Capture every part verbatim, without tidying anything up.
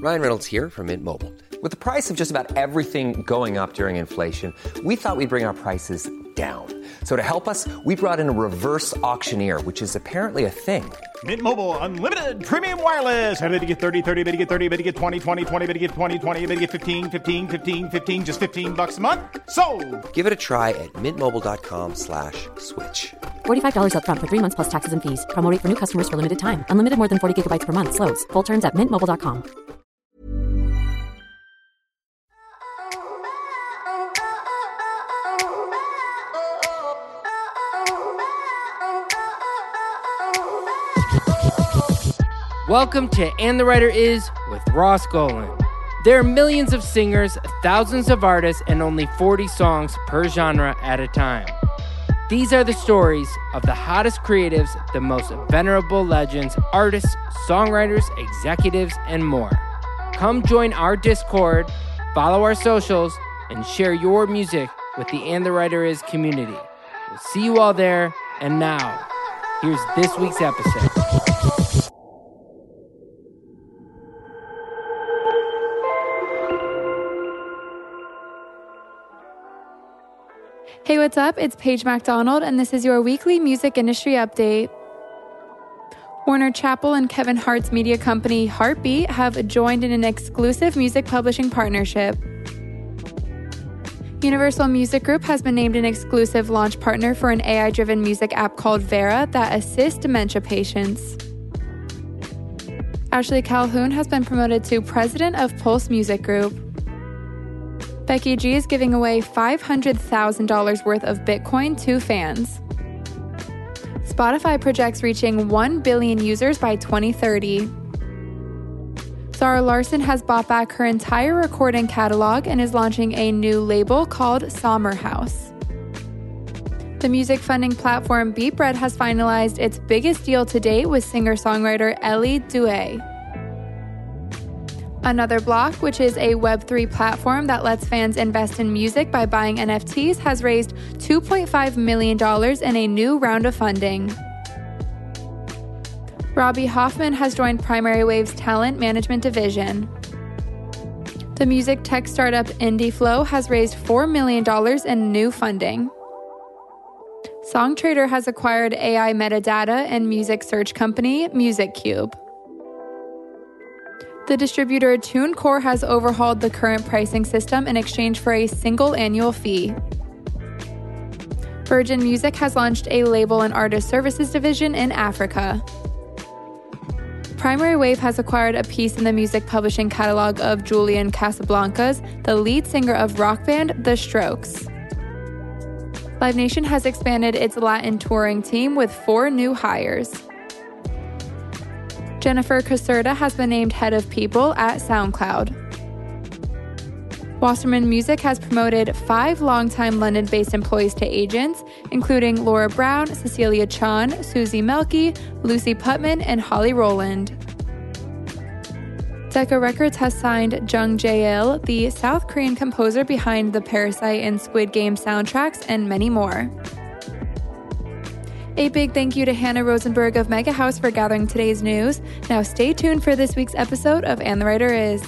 Ryan Reynolds here from Mint Mobile. With the price of just about everything going up during inflation, we thought we'd bring our prices down. So to help us, we brought in a reverse auctioneer, which is apparently a thing. Mint Mobile Unlimited Premium Wireless. How to get thirty, thirty, how to get thirty, how to get twenty, twenty, twenty, how to get twenty, twenty, how to get fifteen, fifteen, fifteen, fifteen, just fifteen bucks a month? Sold! Give it a try at mintmobile.com slash switch. forty-five dollars up front for three months plus taxes and fees. Promo rate for new customers for limited time. Unlimited more than forty gigabytes per month. Slows full terms at mint mobile dot com. Welcome to And the Writer Is with Ross Golan. There are millions of singers, thousands of artists, and only forty songs per genre at a time. These are the stories of the hottest creatives, the most venerable legends, artists, songwriters, executives, and more. Come join our Discord, follow our socials, and share your music with the And the Writer Is community. We'll see you all there, and now, here's this week's episode. Hey, what's up? It's Paige MacDonald, and this is your weekly music industry update. Warner Chappell and Kevin Hart's media company, Heartbeat, have joined in an exclusive music publishing partnership. Universal Music Group has been named an exclusive launch partner for an A I-driven music app called Vera that assists dementia patients. Ashley Calhoun has been promoted to president of Pulse Music Group. Becky G is giving away five hundred thousand dollars worth of Bitcoin to fans. Spotify projects reaching one billion users by twenty thirty. Zara Larsson has bought back her entire recording catalog and is launching a new label called Sommer House. The music funding platform Beatbread has finalized its biggest deal to date with singer-songwriter Ellie Douay. Another Block, which is a web three platform that lets fans invest in music by buying N F Ts, has raised two point five million dollars in a new round of funding. Robbie Hoffman has joined Primary Wave's talent management division. The music tech startup IndieFlow has raised four million dollars in new funding. SongTrader has acquired A I metadata and music search company MusicCube. The distributor TuneCore has overhauled the current pricing system in exchange for a single annual fee. Virgin Music has launched a label and artist services division in Africa. Primary Wave has acquired a piece in the music publishing catalog of Julian Casablancas, the lead singer of rock band The Strokes. Live Nation has expanded its Latin touring team with four new hires. Jennifer Caserta has been named head of people at SoundCloud. Wasserman Music has promoted five longtime London-based employees to agents, including Laura Brown, Cecilia Chan, Susie Melky, Lucy Putman, and Holly Rowland. Decca Records has signed Jung Jae-il, the South Korean composer behind the Parasite and Squid Game soundtracks, and many more. A big thank you to Hannah Rosenberg of Mega House for gathering today's news. Now stay tuned for this week's episode of And the Writer Is.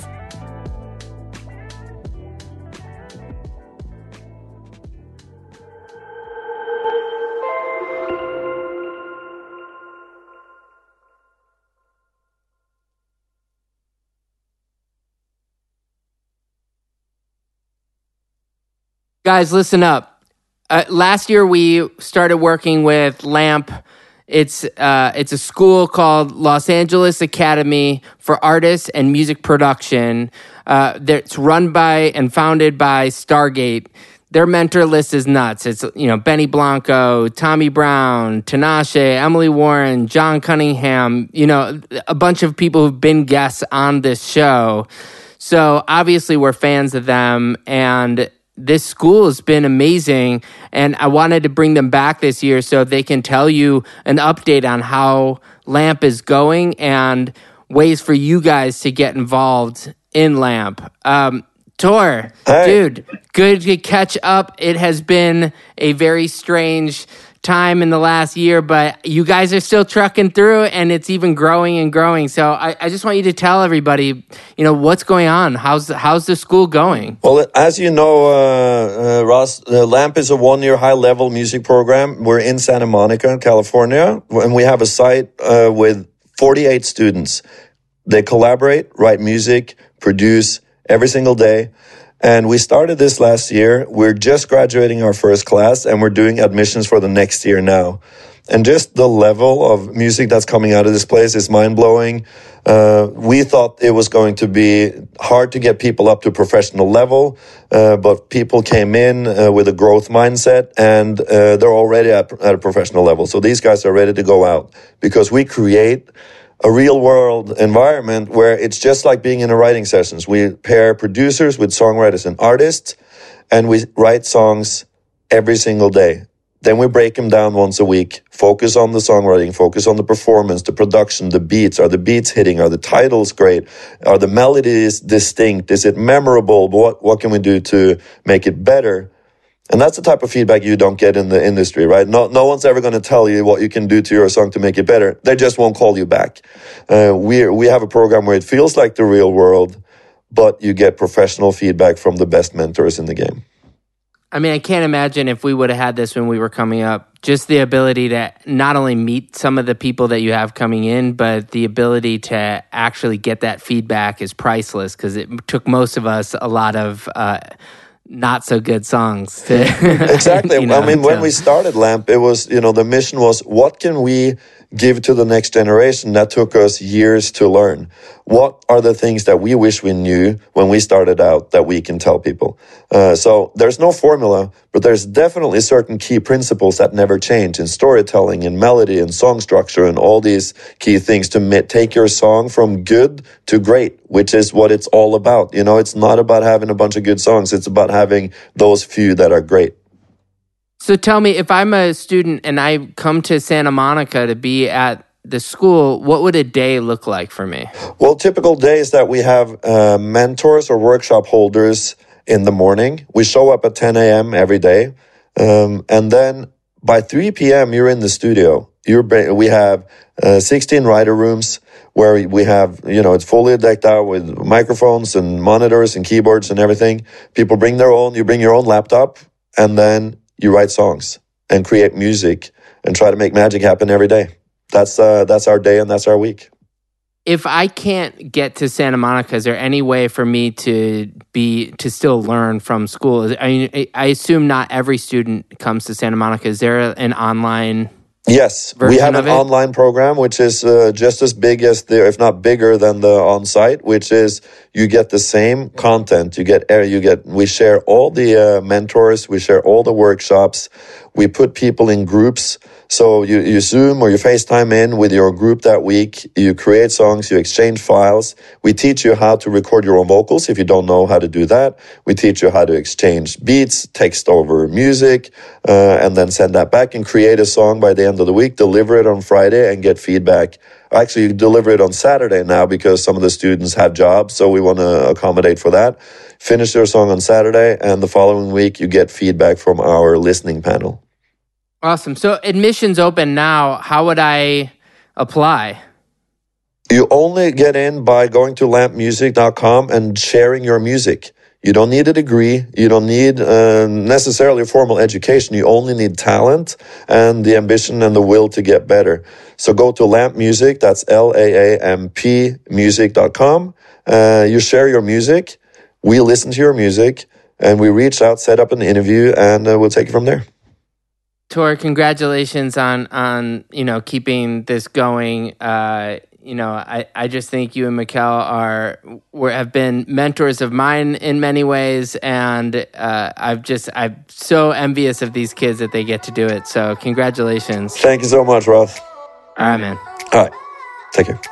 Guys, listen up. Uh, last year, we started working with LAMP. It's uh, it's a school called Los Angeles Academy for Artists and Music Production. Uh, it's run by and founded by Stargate. Their mentor list is nuts. It's, you know, Benny Blanco, Tommy Brown, Tinashe, Emily Warren, John Cunningham, you know, a bunch of people who've been guests on this show. So obviously we're fans of them, and this school has been amazing, and I wanted to bring them back this year so they can tell you an update on how LAMP is going and ways for you guys to get involved in LAMP. Um, Tor, hey. Dude, good to catch up. It has been a very strange time in the last year, but you guys are still trucking through, and it's even growing and growing. So I, I just want you to tell everybody, you know, what's going on. How's how's the school going? Well, as you know, uh, uh, Ross, uh, LAMP is a one-year high-level music program. We're in Santa Monica, California, and we have a site uh, with forty-eight students. They collaborate, write music, produce every single day. And we started this last year. We're just graduating our first class, and we're doing admissions for the next year now. And just the level of music that's coming out of this place is mind-blowing. Uh, we thought it was going to be hard to get people up to professional level, uh, but people came in uh, with a growth mindset, and uh, they're already at, at a professional level. So these guys are ready to go out because we create a real world environment where it's just like being in a writing sessions. We pair producers with songwriters and artists, and we write songs every single day. Then we break them down once a week, focus on the songwriting, focus on the performance, the production, the beats. Are the beats hitting? Are the titles great? Are the melodies distinct? Is it memorable? What, what can we do to make it better? And that's the type of feedback you don't get in the industry, right? No, no one's ever going to tell you what you can do to your song to make it better. They just won't call you back. Uh, we we have a program where it feels like the real world, but you get professional feedback from the best mentors in the game. I mean, I can't imagine if we would have had this when we were coming up. Just the ability to not only meet some of the people that you have coming in, but the ability to actually get that feedback is priceless, because it took most of us a lot of Uh, not so good songs. To, exactly. you know, I mean, when we started LAMP, it was, you know, the mission was, what can we give to the next generation that took us years to learn? What are the things that we wish we knew when we started out that we can tell people? Uh, so there's no formula, but there's definitely certain key principles that never change in storytelling, in melody, and song structure, and all these key things to ma- take your song from good to great, which is what it's all about. You know, it's not about having a bunch of good songs. It's about having those few that are great. So tell me, if I'm a student and I come to Santa Monica to be at the school, what would a day look like for me? Well, typical days that we have uh, mentors or workshop holders in the morning. We show up at ten a.m. every day. Um, and then by three p.m., you're in the studio. You're we have uh, sixteen writer rooms where we have, you know, it's fully decked out with microphones and monitors and keyboards and everything. People bring their own, you bring your own laptop, and then you write songs and create music and try to make magic happen every day. That's uh, that's our day and that's our week. If I can't get to Santa Monica, is there any way for me to be to still learn from school? I mean, I assume not every student comes to Santa Monica. Is there an online? Yes, we have an online program which is uh, just as big as the, if not bigger than the on-site, which is you get the same content. You get, you get. We share all the uh, mentors. We share all the workshops. We put people in groups. So you, you Zoom or you FaceTime in with your group that week. You create songs, you exchange files. We teach you how to record your own vocals if you don't know how to do that. We teach you how to exchange beats, text over music, uh, and then send that back and create a song by the end of the week, deliver it on Friday and get feedback. Actually, you deliver it on Saturday now because some of the students have jobs, so we want to accommodate for that. Finish your song on Saturday, and the following week you get feedback from our listening panel. Awesome. So admissions open now. How would I apply? You only get in by going to lamp music dot com and sharing your music. You don't need a degree. You don't need uh, necessarily a formal education. You only need talent and the ambition and the will to get better. So go to LAMP Music, that's L A A M P music dot com. Uh, you share your music. We listen to your music and we reach out, set up an interview, and uh, we'll take it from there. Tor, congratulations on on you know keeping this going. Uh, you know, I, I just think you and Mikkel are were, have been mentors of mine in many ways, and uh, I've just I'm so envious of these kids that they get to do it. So congratulations! Thank you so much, Ross. All right, man. All right, take care.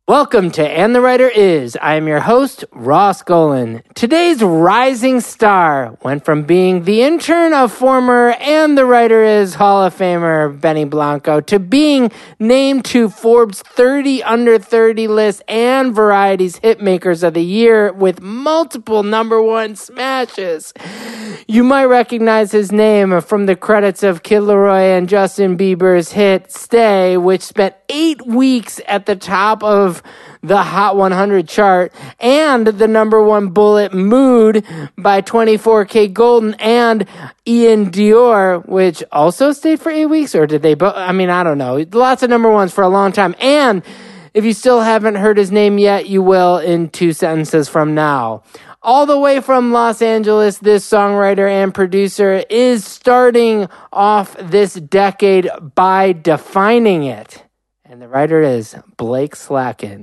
Welcome to And the Writer Is. I am your host, Ross Golan. Today's rising star went from being the intern of former And the Writer Is Hall of Famer Benny Blanco to being named to Forbes thirty under thirty list and Variety's Hitmakers of the Year with multiple number one smashes. You might recognize his name from the credits of Kid Laroi and Justin Bieber's hit Stay, which spent eight weeks at the top of the Hot one hundred chart, and the number one bullet Mood by twenty-four K Golden and Ian Dior, which also stayed for eight weeks, or did they both? I mean, I don't know. Lots of number ones for a long time. And if you still haven't heard his name yet, you will in two sentences from now. All the way from Los Angeles, this songwriter and producer is starting off this decade by defining it. And the writer is Blake Slatkin.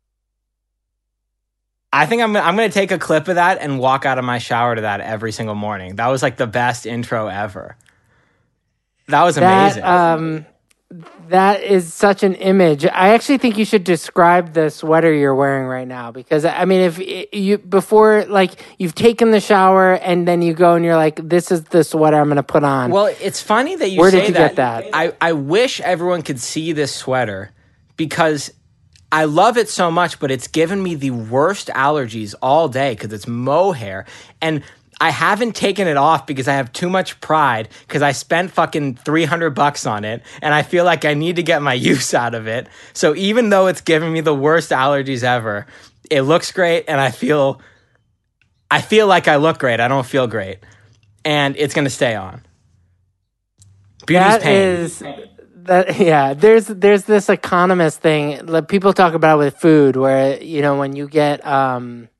I think I'm I'm going to take a clip of that and walk out of my shower to that every single morning. That was like the best intro ever. That was amazing. That, um, that is such an image. I actually think you should describe the sweater you're wearing right now, because I mean, if you before like you've taken the shower and then you go and you're like, this is the sweater I'm going to put on. Well, it's funny that you Where say did you that. get that? I, I wish everyone could see this sweater because I love it so much, but it's given me the worst allergies all day because it's mohair. And I haven't taken it off because I have too much pride because I spent fucking three hundred bucks on it and I feel like I need to get my use out of it. So even though it's giving me the worst allergies ever, it looks great and I feel I feel like I look great. I don't feel great. And it's going to stay on. Beauty's that pain. is that yeah, there's there's this economist thing like people talk about with food where, you know, when you get um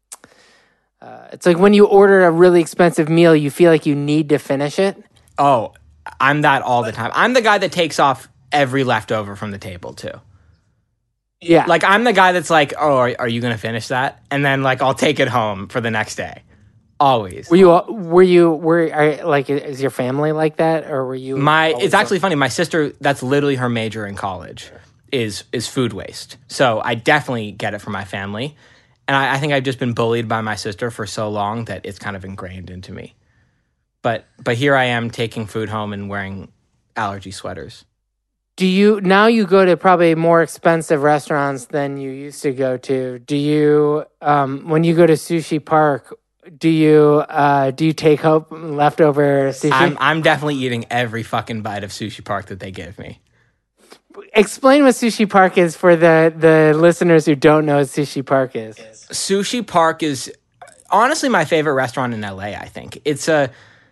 Uh, it's like when you order a really expensive meal, you feel like you need to finish it. Oh, I'm that all the time. I'm the guy that takes off every leftover from the table, too. Yeah. Like, I'm the guy that's like, oh, are, are you going to finish that? And then, like, I'll take it home for the next day. Always. Were you, were you, were, are, like, is your family like that? Or were you? My, it's actually funny. My sister, that's literally her major in college, is is food waste. So I definitely get it from my family. And I, I think I've just been bullied by my sister for so long that it's kind of ingrained into me. But but here I am taking food home and wearing allergy sweaters. Do you, now you go to probably more expensive restaurants than you used to go to. Do you, um, when you go to Sushi Park, do you, uh, do you take home leftover sushi? I'm, I'm definitely eating every fucking bite of Sushi Park that they give me. Explain what Sushi Park is for the, the listeners who don't know what Sushi Park is. Sushi Park is honestly my favorite restaurant in L A, I think. It's a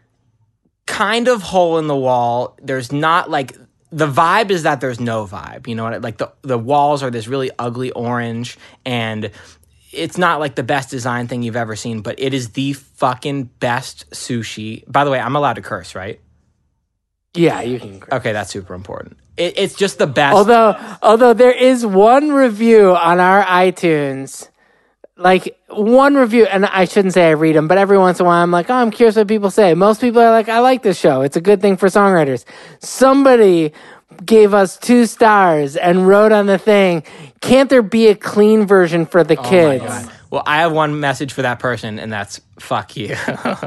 kind of hole in the wall. There's not like, the vibe is that there's no vibe. You know what? Like the, the walls are this really ugly orange and it's not like the best design thing you've ever seen, but it is the fucking best sushi. By the way, I'm allowed to curse, right? Yeah, you can. Okay, that's super important. It, it's just the best. Although, although there is one review on our iTunes, like one review, and I shouldn't say I read them, but every once in a while I'm like, oh, I'm curious what people say. Most people are like, I like this show. It's a good thing for songwriters. Somebody gave us two stars and wrote on the thing, can't there be a clean version for the kids? Oh my God. Well, I have one message for that person, and that's fuck you.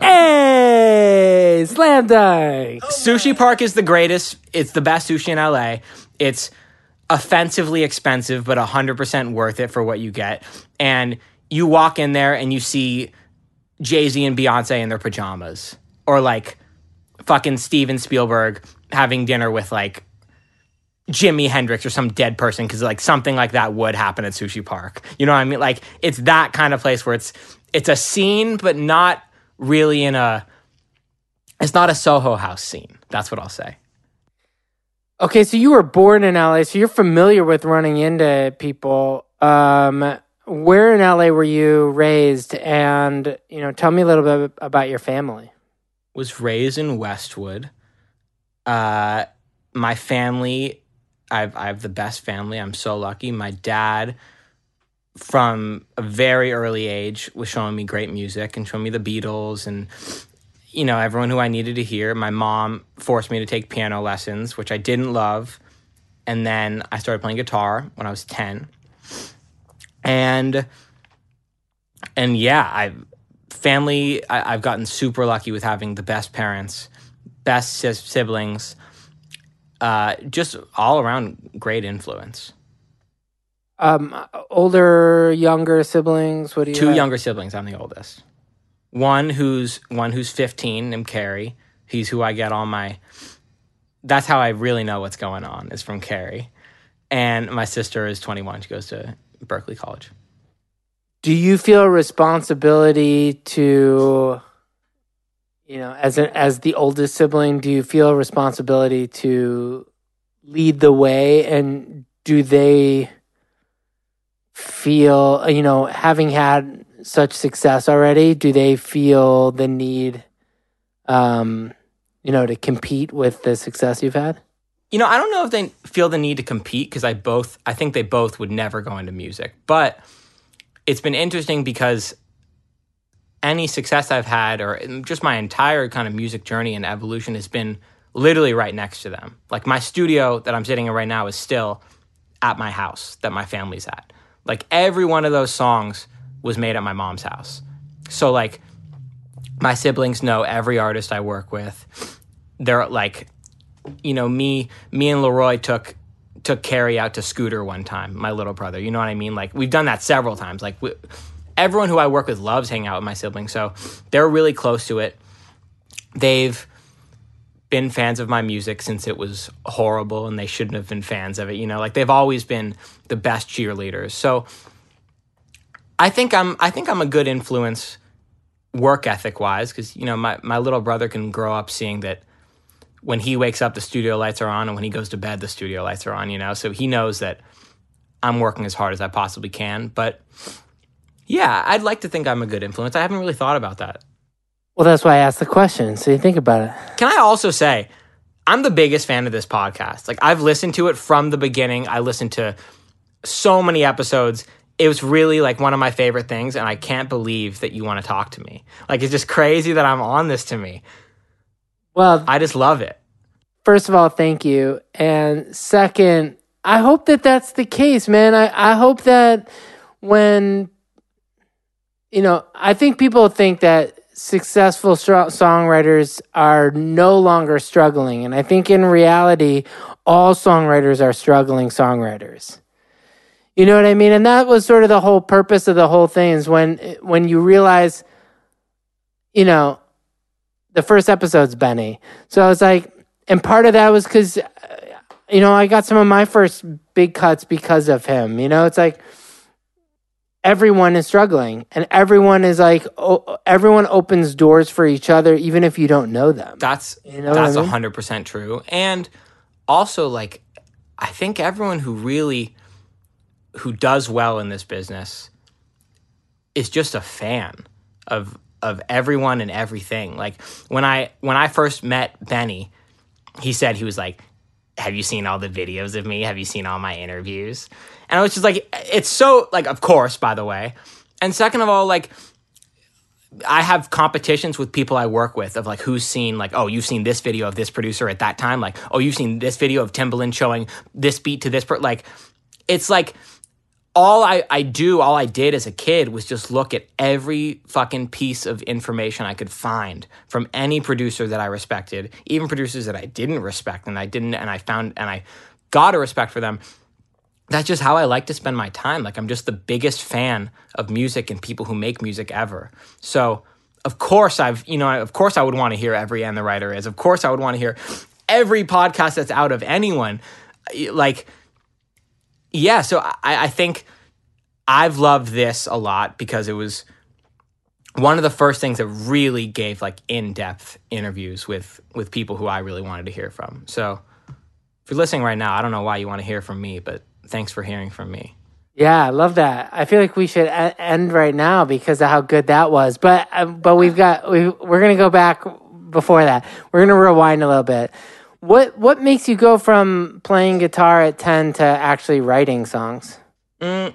Hey, slam dunk. Sushi Park is the greatest. It's the best sushi in L A. It's offensively expensive, but one hundred percent worth it for what you get. And you walk in there and you see Jay-Z and Beyonce in their pajamas. Or like fucking Steven Spielberg having dinner with like Jimi Hendrix or some dead person, because like something like that would happen at Sushi Park. You know what I mean? Like it's that kind of place where it's it's a scene, but not really in a. It's not a Soho House scene. That's what I'll say. Okay, so you were born in L A, so you're familiar with running into people. Um, where in L A were you raised? And you know, tell me a little bit about your family. Was raised in Westwood. Uh, my family. I've I have the best family. I'm so lucky. My dad, from a very early age, was showing me great music and showing me the Beatles and, you know, everyone who I needed to hear. My mom forced me to take piano lessons, which I didn't love. And then I started playing guitar when I was ten. And and yeah, I family. I, I've gotten super lucky with having the best parents, best si- siblings, uh, just all around great influence. Um, older, younger siblings. What do you? Two have? younger siblings. I'm the oldest. One who's one who's fifteen, named Carrie. He's who I get all my. That's how I really know what's going on, is from Carrie. And my sister is twenty-one. She goes to Berkeley College. Do you feel a responsibility to, you know, as a, as the oldest sibling, do you feel a responsibility to lead the way? And do they feel, you know, having had such success already, do they feel the need, um, you know, to compete with the success you've had? You know, I don't know if they feel the need to compete, because I both, I think they both would never go into music. But it's been interesting because any success I've had, or just my entire kind of music journey and evolution, has been literally right next to them. Like, my studio that I'm sitting in right now is still at my house that my family's at. Like, every one of those songs was made at my mom's house. So, like, my siblings know every artist I work with. They're like, you know, me me and Leroy took took Carrie out to Scooter one time, my little brother. You know what I mean? Like, we've done that several times. Like, we, everyone who I work with loves hanging out with my siblings, so they're really close to it. They've been fans of my music since it was horrible and they shouldn't have been fans of it. You know, like, they've always been the best cheerleaders. So I think I'm I think I'm a good influence work ethic wise, because, you know, my, my little brother can grow up seeing that when he wakes up, the studio lights are on, and when he goes to bed, the studio lights are on, you know? So he knows that I'm working as hard as I possibly can. But yeah, I'd like to think I'm a good influence. I haven't really thought about that. Well, that's why I asked the question, so you think about it. Can I also say, I'm the biggest fan of this podcast. Like, I've listened to it from the beginning. I listened to so many episodes. It was really, like, one of my favorite things, and I can't believe that you want to talk to me. Like, it's just crazy that I'm on this to me. Well, I just love it. First of all, thank you. And second, I hope that that's the case, man. I, I hope that when, you know, I think people think that successful stro- songwriters are no longer struggling. And I think in reality, all songwriters are struggling songwriters. You know what I mean? And that was sort of the whole purpose of the whole thing, is when when you realize, you know, the first episode's Benny. So I was like, and part of that was because, you know, I got some of my first big cuts because of him. You know, it's like everyone is struggling, and everyone is like, oh, everyone opens doors for each other, even if you don't know them. That's, you know that's what I mean? one hundred percent true. And also, like, I think everyone who really, who does well in this business is just a fan of of everyone and everything. Like, when I when I first met Benny, he said, he was like, have you seen all the videos of me? Have you seen all my interviews? And I was just like, it's so, like, of course, by the way. And second of all, like, I have competitions with people I work with of, like, who's seen, like, oh, you've seen this video of this producer at that time. Like, oh, you've seen this video of Timbaland showing this beat to this per-. Like, it's like, all I, I do, all I did as a kid was just look at every fucking piece of information I could find from any producer that I respected, even producers that I didn't respect, and I didn't, and I found, and I got a respect for them. That's just how I like to spend my time. Like, I'm just the biggest fan of music and people who make music ever. So, of course, I've, you know, of course I would want to hear every And the Writer Is. Of course I would want to hear every podcast that's out of anyone. Like, yeah, so I, I think I've loved this a lot because it was one of the first things that really gave, like, in-depth interviews with, with people who I really wanted to hear from. So if you're listening right now, I don't know why you want to hear from me, but thanks for hearing from me. Yeah, I love that. I feel like we should a- end right now because of how good that was. But uh, but we've got we we're gonna go back before that. We're gonna rewind a little bit. What what makes you go from playing guitar at ten to actually writing songs? Mm,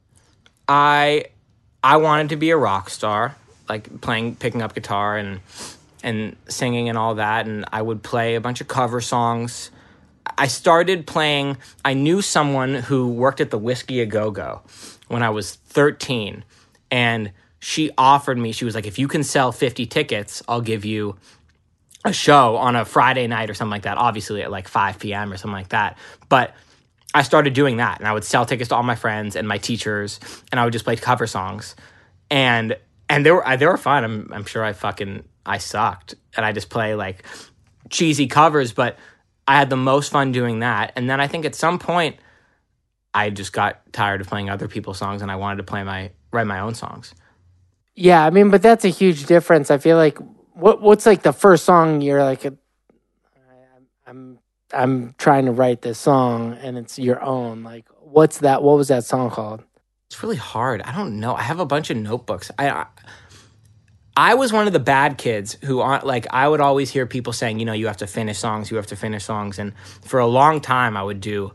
I I wanted to be a rock star, like playing, picking up guitar and and singing and all that. And I would play a bunch of cover songs. I started playing. I knew someone who worked at the Whiskey A Go Go, when I was thirteen, and she offered me, she was like, if you can sell fifty tickets, I'll give you a show on a Friday night or something like that, obviously at like five p.m. or something like that. But I started doing that, and I would sell tickets to all my friends and my teachers, and I would just play cover songs. And and they were they were fun. I'm I'm sure I fucking I sucked, and I just play like cheesy covers, but I had the most fun doing that. And then I think at some point I just got tired of playing other people's songs, and I wanted to play my write my own songs. Yeah, I mean, but that's a huge difference. I feel like what what's like the first song you're like, I'm I'm trying to write this song and it's your own. Like, what's that? What was that song called? It's really hard. I don't know. I have a bunch of notebooks. I, I I was one of the bad kids who, like, I would always hear people saying, you know, you have to finish songs, you have to finish songs. And for a long time, I would do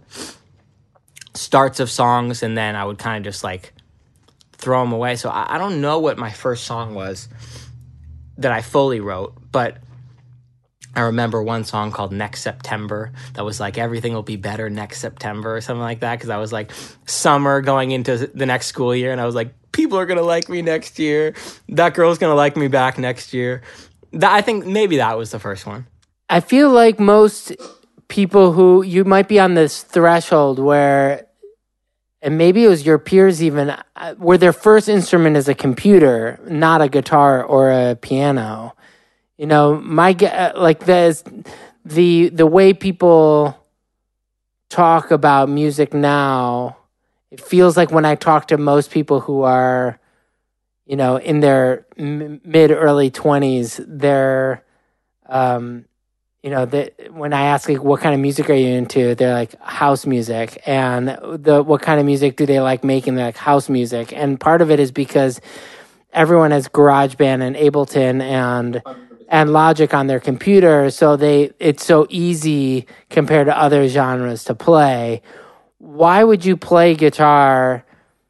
starts of songs, and then I would kind of just, like, throw them away. So I, I don't know what my first song was that I fully wrote, but I remember one song called Next September that was like, everything will be better next September or something like that, because I was like summer going into the next school year, and I was like, people are going to like me next year. That girl's going to like me back next year. That, I think maybe that was the first one. I feel like most people who, you might be on this threshold where, and maybe it was your peers even, where their first instrument is a computer, not a guitar or a piano. You know, my like the the the way people talk about music now, it feels like when I talk to most people who are, you know, in their m- mid early twenties, they're, um, you know, they, when I ask like, what kind of music are you into, they're like house music, and the what kind of music do they like making? They're like house music, and part of it is because everyone has GarageBand and Ableton and and Logic on their computer, so they it's so easy compared to other genres to play. Why would you play guitar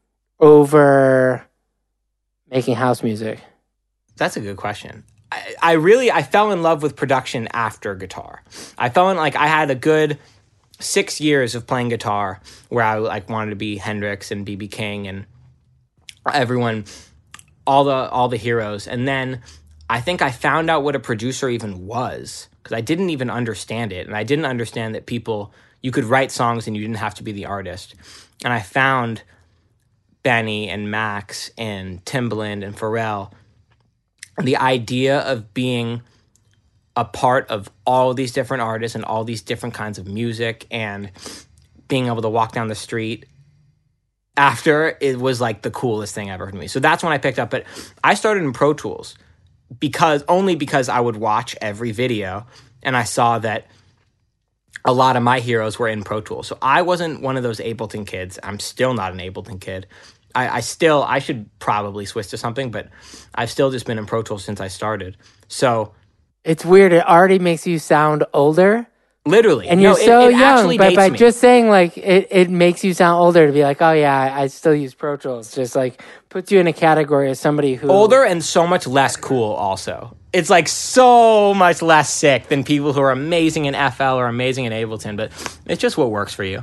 over making house music? That's a good question. I, I really, I fell in love with production after guitar. I fell in, like, I had a good six years of playing guitar where I like wanted to be Hendrix and B B King and everyone, all the all the heroes, and then I think I found out what a producer even was, because I didn't even understand it. And I didn't understand that people, you could write songs and you didn't have to be the artist. And I found Benny and Max and Timbaland and Pharrell. And the idea of being a part of all these different artists and all these different kinds of music and being able to walk down the street after, it was like the coolest thing ever to me. So that's when I picked up. But I started in Pro Tools. Because only because I would watch every video and I saw that a lot of my heroes were in Pro Tools. So I wasn't one of those Ableton kids. I'm still not an Ableton kid. I, I still, I should probably switch to something, but I've still just been in Pro Tools since I started. So it's weird. It already makes you sound older. Literally. And no, you're so it, it young, but by me. just saying, like, it, it makes you sound older to be like, oh yeah, I, I still use Pro Tools. Just like puts you in a category as somebody who... Older and so much less cool also. It's like so much less sick than people who are amazing in F L or amazing in Ableton, but it's just what works for you.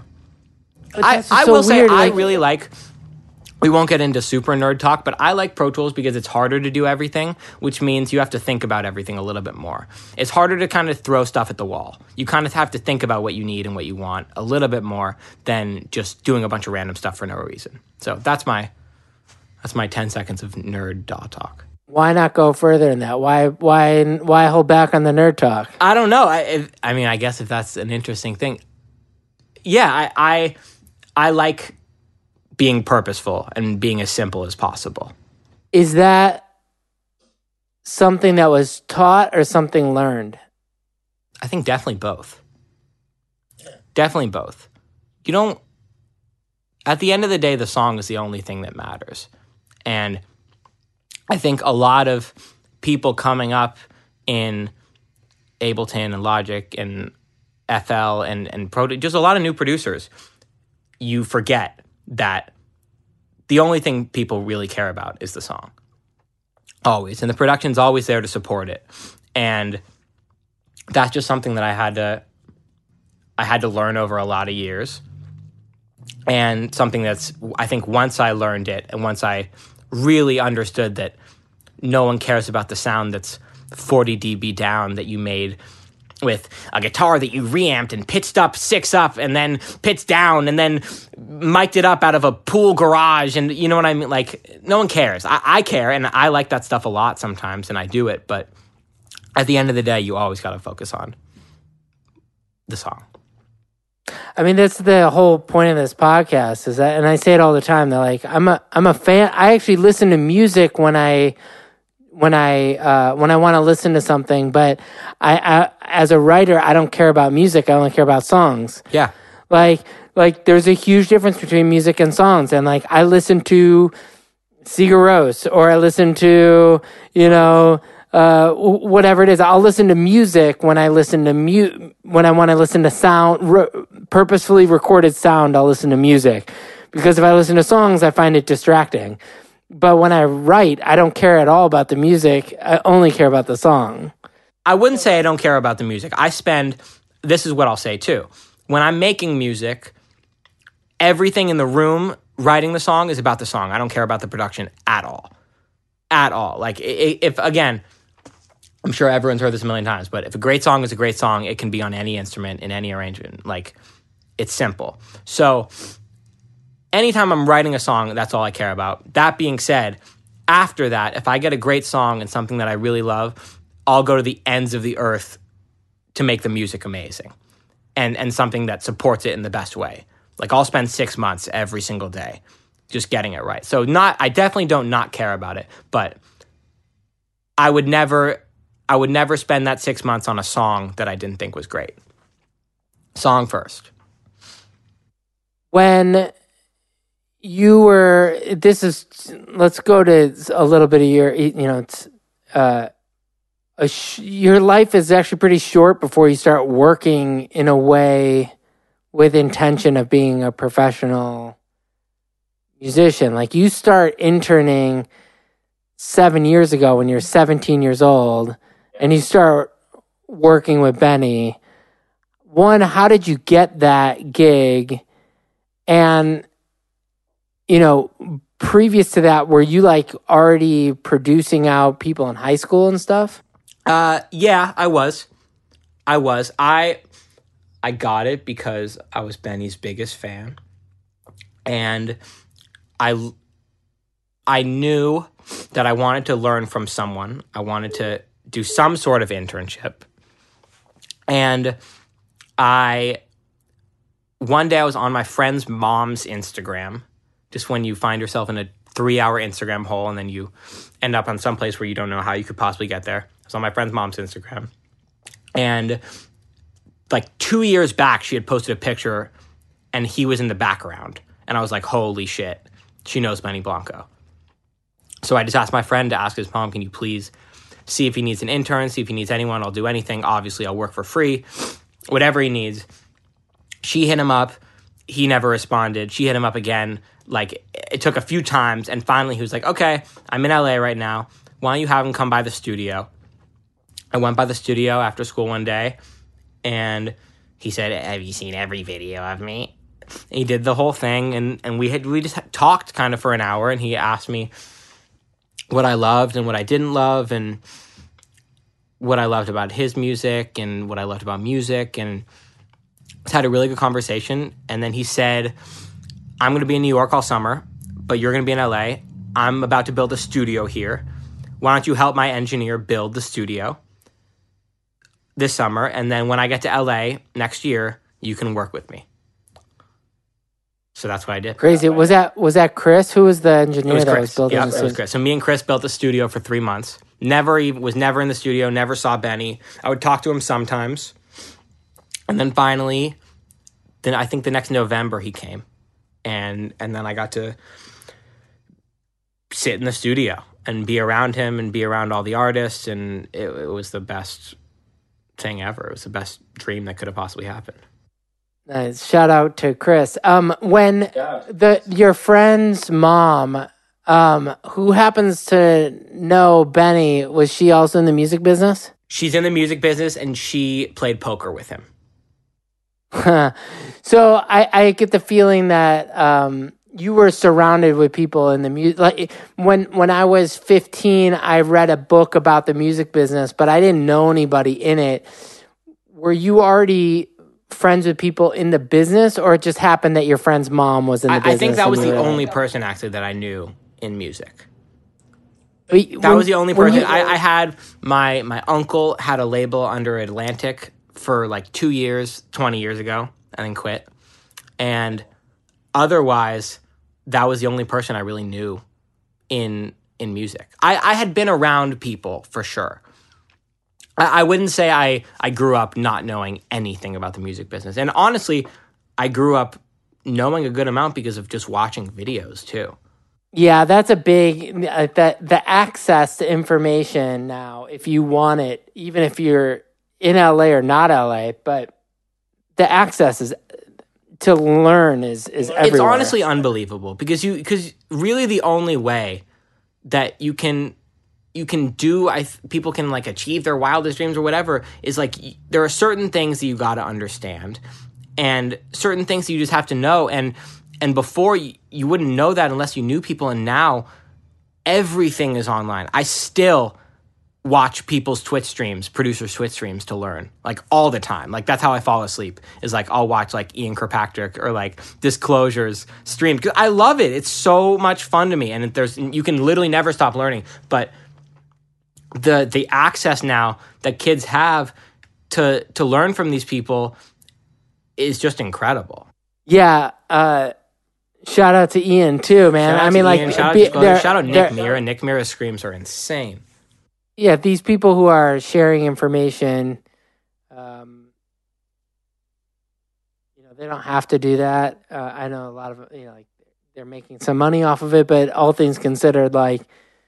I, I so will say weird, I like, really like... We won't get into super nerd talk, but I like Pro Tools because it's harder to do everything, which means you have to think about everything a little bit more. It's harder to kind of throw stuff at the wall. You kind of have to think about what you need and what you want a little bit more than just doing a bunch of random stuff for no reason. So that's my that's my ten seconds of nerd dot talk. Why not go further than that? Why why why hold back on the nerd talk? I don't know. I if, I mean, I guess if that's an interesting thing. Yeah, I I, I like being purposeful and being as simple as possible. Is that something that was taught or something learned? I think definitely both. Definitely both. You don't... At the end of the day, the song is the only thing that matters. And I think a lot of people coming up in Ableton and Logic and F L and, and Pro... Just a lot of new producers, you forget that the only thing people really care about is the song. Always. And the production's always there to support it. And that's just something that I had to I had to learn over a lot of years. And something that's, I think once I learned it and once I really understood that no one cares about the sound that's forty decibels down that you made with a guitar that you reamped and pitched up six up and then pitched down and then mic'd it up out of a pool garage. And you know what I mean? Like, no one cares. I, I care, and I like that stuff a lot sometimes, and I do it. But at the end of the day, you always got to focus on the song. I mean, that's the whole point of this podcast is that, and I say it all the time, that like, I'm a, I'm a fan. I actually listen to music when I, when I, uh, when I want to listen to something, but I, I, as a writer, I don't care about music. I only care about songs. Yeah. Like, like there's a huge difference between music and songs. And like, I listen to Sigur Rós, or I listen to, you know, Uh, whatever it is. I'll listen to music when I listen to mu- when I want to listen to sound, re- purposefully recorded sound. I'll listen to music, because if I listen to songs, I find it distracting. But when I write, I don't care at all about the music. I only care about the song. I wouldn't say I don't care about the music. I spend, this is what I'll say too. When I'm making music, everything in the room writing the song is about the song. I don't care about the production at all. At all. Like, if, again, I'm sure everyone's heard this a million times, but if a great song is a great song, it can be on any instrument, in any arrangement. Like, it's simple. So, anytime I'm writing a song, that's all I care about. That being said, after that, if I get a great song and something that I really love, I'll go to the ends of the earth to make the music amazing, and and something that supports it in the best way. Like, I'll spend six months every single day just getting it right. So, not I definitely don't not care about it, but I would never... I would never spend that six months on a song that I didn't think was great. Song first. When you were, this is, let's go to a little bit of your, you know, it's, uh, a sh- your life is actually pretty short before you start working in a way with intention of being a professional musician. Like, you start interning seven years ago when you're seventeen years old. And you start working with Benny. One, how did you get that gig? And, you know, previous to that, were you like already producing out people in high school and stuff? Uh, yeah, I was. I was. I I got it because I was Benny's biggest fan. And I I knew that I wanted to learn from someone. I wanted to do some sort of internship. And I, one day I was on my friend's mom's Instagram, just when you find yourself in a three hour Instagram hole and then you end up on some place where you don't know how you could possibly get there. I was on my friend's mom's Instagram. And like two years back, she had posted a picture and he was in the background. And I was like, holy shit, she knows Benny Blanco. So I just asked my friend to ask his mom, can you please see if he needs an intern, see if he needs anyone. I'll do anything. Obviously, I'll work for free, whatever he needs. She hit him up. He never responded. She hit him up again. Like, it took a few times, and finally he was like, okay, I'm in L A right now. Why don't you have him come by the studio? I went by the studio after school one day, and he said, have you seen every video of me? And he did the whole thing, and, and we had we just talked kind of for an hour, and he asked me what I loved and what I didn't love, and what I loved about his music and what I loved about music, and just had a really good conversation. And then he said, I'm going to be in New York all summer, but you're going to be in L A. I'm about to build a studio here. Why don't you help my engineer build the studio this summer? And then when I get to L A next year, you can work with me. So that's what I did. Crazy. Was that was that Chris? Who was the engineer was that Chris. was building yeah, the studio? studio? It was Chris. So me and Chris built the studio for three months. Never even was never in the studio. Never saw Benny. I would talk to him sometimes, and then finally, then I think the next November he came, and and then I got to sit in the studio and be around him and be around all the artists, and it, it was the best thing ever. It was the best dream that could have possibly happened. Nice. Shout out to Chris. Um, when the your friend's mom, um, who happens to know Benny, was she also in the music business? She's in the music business, and she played poker with him. So I, I get the feeling that um, you were surrounded with people in the music. Like when when I was fifteen, I read a book about the music business, but I didn't know anybody in it. Were you already friends with people in the business, or it just happened that your friend's mom was in the I, business? I think that was the were, only person actually that I knew in music. When, that was the only person. You, I, I had my my uncle had a label under Atlantic for like two years, twenty years ago, and then quit. And otherwise, that was the only person I really knew in in music. I, I had been around people for sure. I, I wouldn't say I, I grew up not knowing anything about the music business. And honestly, I grew up knowing a good amount because of just watching videos too. Yeah, that's a big uh, that the access to information now. If you want it, even if you're in L A or not L A, but the access is to learn is is everywhere. It's honestly unbelievable because you because really the only way that you can you can do I people can like achieve their wildest dreams or whatever is like there are certain things that you got to understand and certain things that you just have to know and. And before, you, you wouldn't know that unless you knew people. And now, everything is online. I still watch people's Twitch streams, producers' Twitch streams to learn, like, all the time. Like, that's how I fall asleep, is, like, I'll watch, like, Ian Kirkpatrick or, like, Disclosure's stream. Because I love it. It's so much fun to me. And there's you can literally never stop learning. But the the access now that kids have to to learn from these people is just incredible. Yeah, uh... Shout out to Ian too, man. I mean, like, Ian, shout, be, out shout out Nick Mira. Nick Mira's screams are insane. Yeah, these people who are sharing information, um, you know, they don't have to do that. Uh, I know a lot of, you know, like they're making some money off of it, but all things considered, like,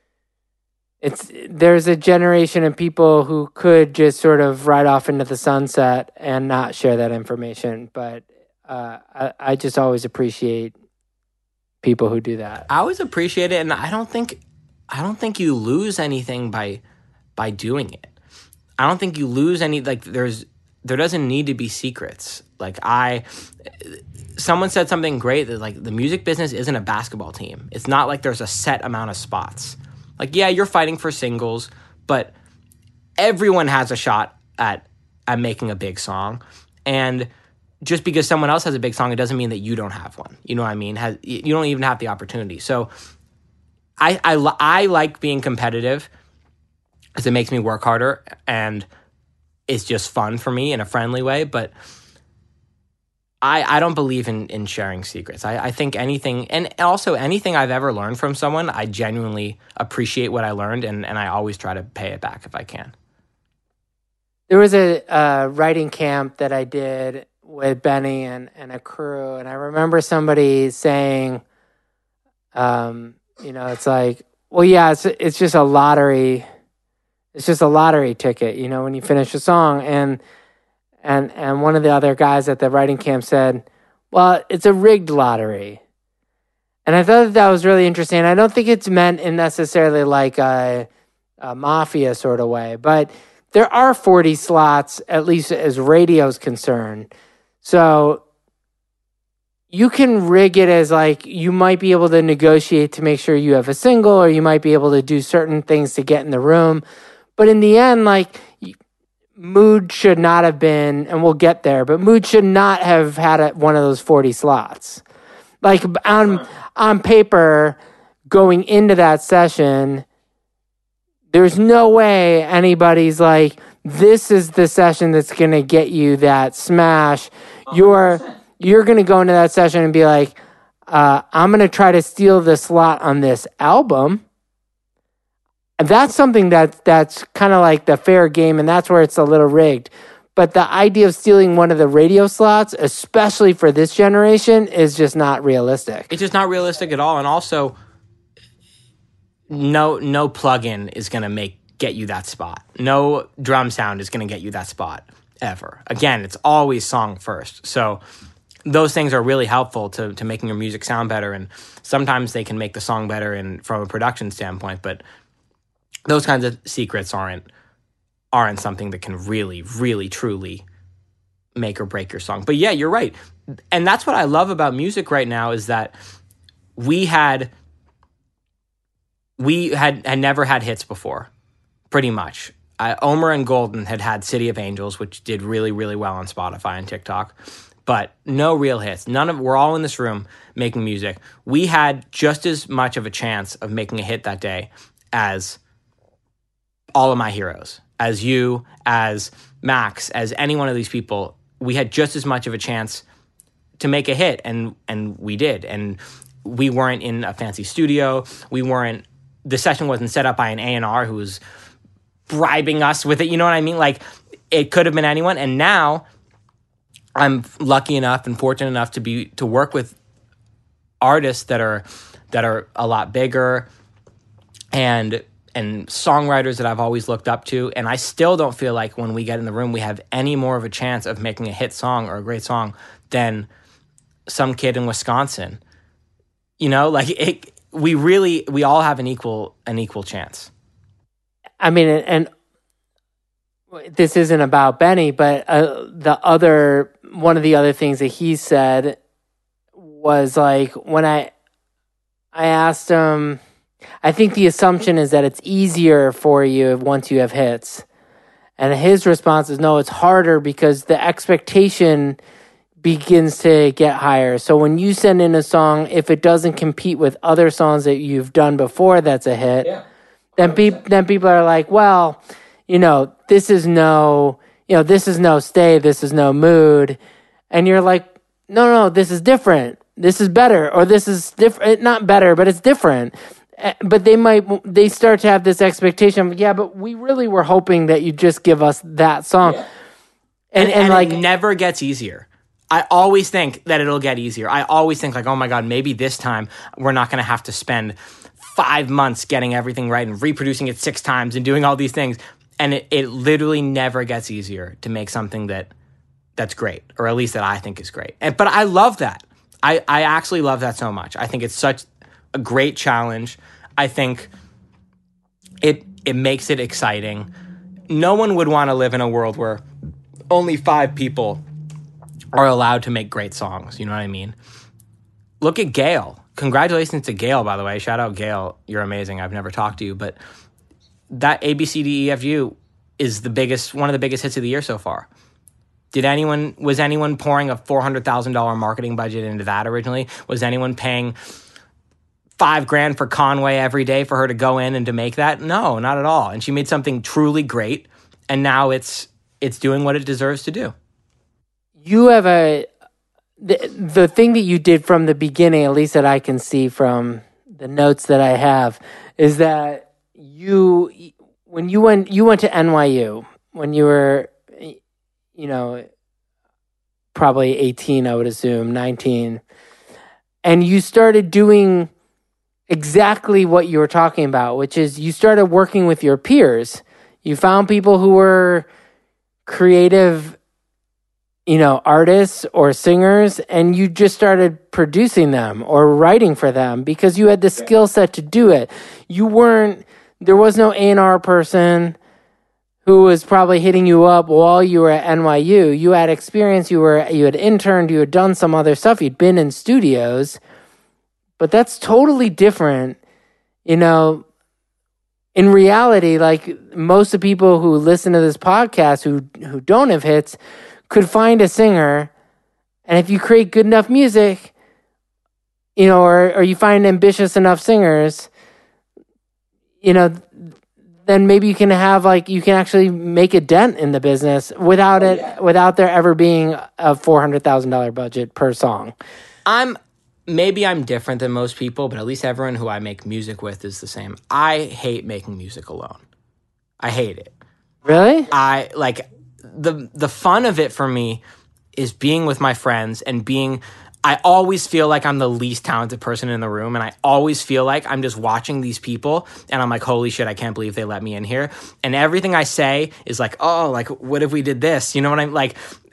it's there's a generation of people who could just sort of ride off into the sunset and not share that information. But uh, I, I just always appreciate people who do that. I always appreciate it, and I don't think I don't think you lose anything by by doing it. I don't think you lose any like there's there doesn't need to be secrets. Like I someone said something great that like the music business isn't a basketball team. It's not like there's a set amount of spots. Like yeah, you're fighting for singles, but everyone has a shot at at making a big song. And just because someone else has a big song, it doesn't mean that you don't have one. You know what I mean? Has, you don't even have the opportunity. So I, I, I like being competitive because it makes me work harder and it's just fun for me in a friendly way. But I, I don't believe in, in sharing secrets. I, I think anything, and also anything I've ever learned from someone, I genuinely appreciate what I learned and, and I always try to pay it back if I can. There was a uh, writing camp that I did with Benny and, and a crew. And I remember somebody saying, um, you know, it's like, well, yeah, it's it's just a lottery. It's just a lottery ticket, you know, when you finish a song. And and and one of the other guys at the writing camp said, well, it's a rigged lottery. And I thought that, that was really interesting. I don't think it's meant in necessarily like a, a mafia sort of way, but there are forty slots, at least as radio's concerned. So you can rig it as like you might be able to negotiate to make sure you have a single, or you might be able to do certain things to get in the room. But in the end, like Mood should not have been, and we'll get there, but Mood should not have had a, one of those forty slots. Like on, on paper, going into that session, there's no way anybody's like, this is the session that's going to get you that smash. You're you're going to go into that session and be like, uh, I'm going to try to steal the slot on this album. And that's something that that's kind of like the fair game, and that's where it's a little rigged. But the idea of stealing one of the radio slots, especially for this generation, is just not realistic. It's just not realistic at all. And also, no no plugin is going to make get you that spot. No drum sound is going to get you that spot ever. Again, it's always song first. So those things are really helpful to to making your music sound better, and sometimes they can make the song better in from a production standpoint, but those kinds of secrets aren't aren't something that can really, really, truly make or break your song. But yeah, you're right. And that's what I love about music right now is that we had we had, had never had hits before, pretty much. Uh, Omer and Golden had had City of Angels, which did really, really well on Spotify and TikTok, but no real hits. None of we're all in this room making music. We had just as much of a chance of making a hit that day as all of my heroes, as you, as Max, as any one of these people. We had just as much of a chance to make a hit, and and we did. And we weren't in a fancy studio. We weren't. The session wasn't set up by an A and R who was bribing us with it. You know what I mean? Like, it could have been anyone. And now I'm lucky enough and fortunate enough to be to work with artists that are that are a lot bigger and and songwriters that I've always looked up to. And I still don't feel like when we get in the room we have any more of a chance of making a hit song or a great song than some kid in Wisconsin. You know, like it we really we all have an equal an equal chance. I mean, and this isn't about Benny, but uh, the other one of the other things that he said was like when I I asked him, I think the assumption is that it's easier for you once you have hits, and his response is no, it's harder because the expectation begins to get higher. So when you send in a song, if it doesn't compete with other songs that you've done before, that's a hit. Yeah. Then, pe- then people are like, well, you know, this is no, you know, this is no Stay, this is no Mood. And you're like, no, no, this is different. This is better, or this is different. Not better, but it's different. But they might, they start to have this expectation of, yeah, but we really were hoping that you just give us that song. Yeah. And, and, and, and like, it never gets easier. I always think that it'll get easier. I always think like, oh my God, maybe this time we're not going to have to spend five months getting everything right and reproducing it six times and doing all these things. And it, it literally never gets easier to make something that that's great, or at least that I think is great. And but I love that. I, I actually love that so much. I think it's such a great challenge. I think it it makes it exciting. No one would want to live in a world where only five people are allowed to make great songs. You know what I mean? Look at Gail. Congratulations to Gail, by the way. Shout out, Gail. You're amazing. I've never talked to you, but that A B C D E F U is the biggest, one of the biggest hits of the year so far. Did anyone, was anyone pouring a four hundred thousand dollars marketing budget into that originally? Was anyone paying five grand for Conway every day for her to go in and to make that? No, not at all. And she made something truly great, and now it's it's doing what it deserves to do. You have a, the, the thing that you did from the beginning, at least that I can see from the notes that I have, is that you, when you went, you went to N Y U when you were, you know, probably eighteen, I would assume, nineteen, and you started doing exactly what you were talking about, which is you started working with your peers. You found people who were creative, you know, artists or singers, and you just started producing them or writing for them because you had the skill set to do it. You weren't, there was no A and R person who was probably hitting you up while you were at N Y U. You had experience, you were, you had interned, you had done some other stuff, you'd been in studios, but that's totally different. You know, in reality, like most of the people who listen to this podcast who who don't have hits could find a singer, and if you create good enough music, you know, or, or you find ambitious enough singers, you know, then maybe you can have like, you can actually make a dent in the business without it, yeah. without there ever being a four hundred thousand dollars budget per song. I'm, maybe I'm different than most people, but at least everyone who I make music with is the same. I hate making music alone. I hate it. Really? I like, the the fun of it for me is being with my friends and being, I always feel like I'm the least talented person in the room, and I always feel like I'm just watching these people and I'm like, holy shit, I can't believe they let me in here. And everything I say is like, oh, like, what if we did this? You know what I'm like?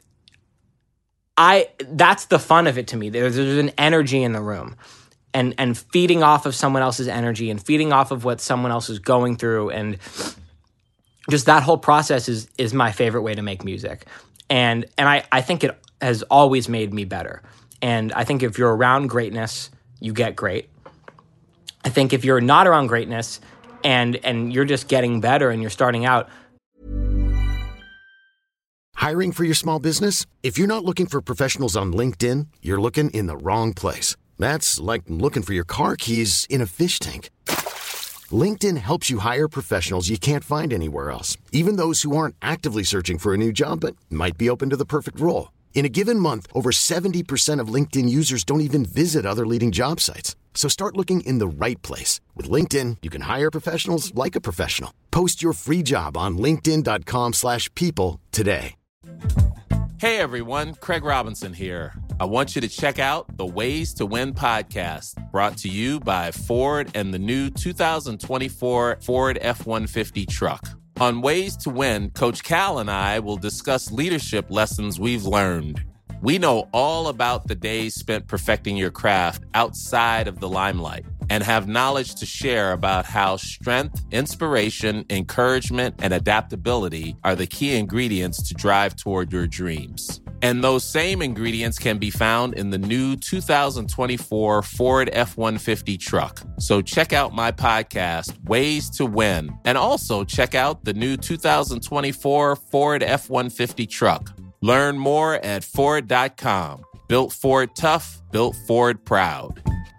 I, that's the fun of it to me. There's, there's an energy in the room, and, and feeding off of someone else's energy and feeding off of what someone else is going through, and just that whole process is is my favorite way to make music. And and I, I think it has always made me better. And I think if you're around greatness, you get great. I think if you're not around greatness and and you're just getting better and you're starting out. Hiring for your small business? If you're not looking for professionals on LinkedIn, you're looking in the wrong place. That's like looking for your car keys in a fish tank. LinkedIn helps you hire professionals you can't find anywhere else, even those who aren't actively searching for a new job but might be open to the perfect role. In a given month, over seventy percent of LinkedIn users don't even visit other leading job sites. So start looking in the right place. With LinkedIn, you can hire professionals like a professional. Post your free job on linkedin.com slash people today. Hey everyone, Craig Robinson here. I want you to check out the Ways to Win podcast, brought to you by Ford and the new two thousand twenty-four Ford F one fifty truck. On Ways to Win, Coach Cal and I will discuss leadership lessons we've learned. We know all about the days spent perfecting your craft outside of the limelight and have knowledge to share about how strength, inspiration, encouragement, and adaptability are the key ingredients to drive toward your dreams. And those same ingredients can be found in the new two thousand twenty-four Ford F one fifty truck. So check out my podcast, Ways to Win, and also check out the new two thousand twenty-four Ford F one fifty truck. Learn more at Ford dot com. Built Ford tough, built Ford proud.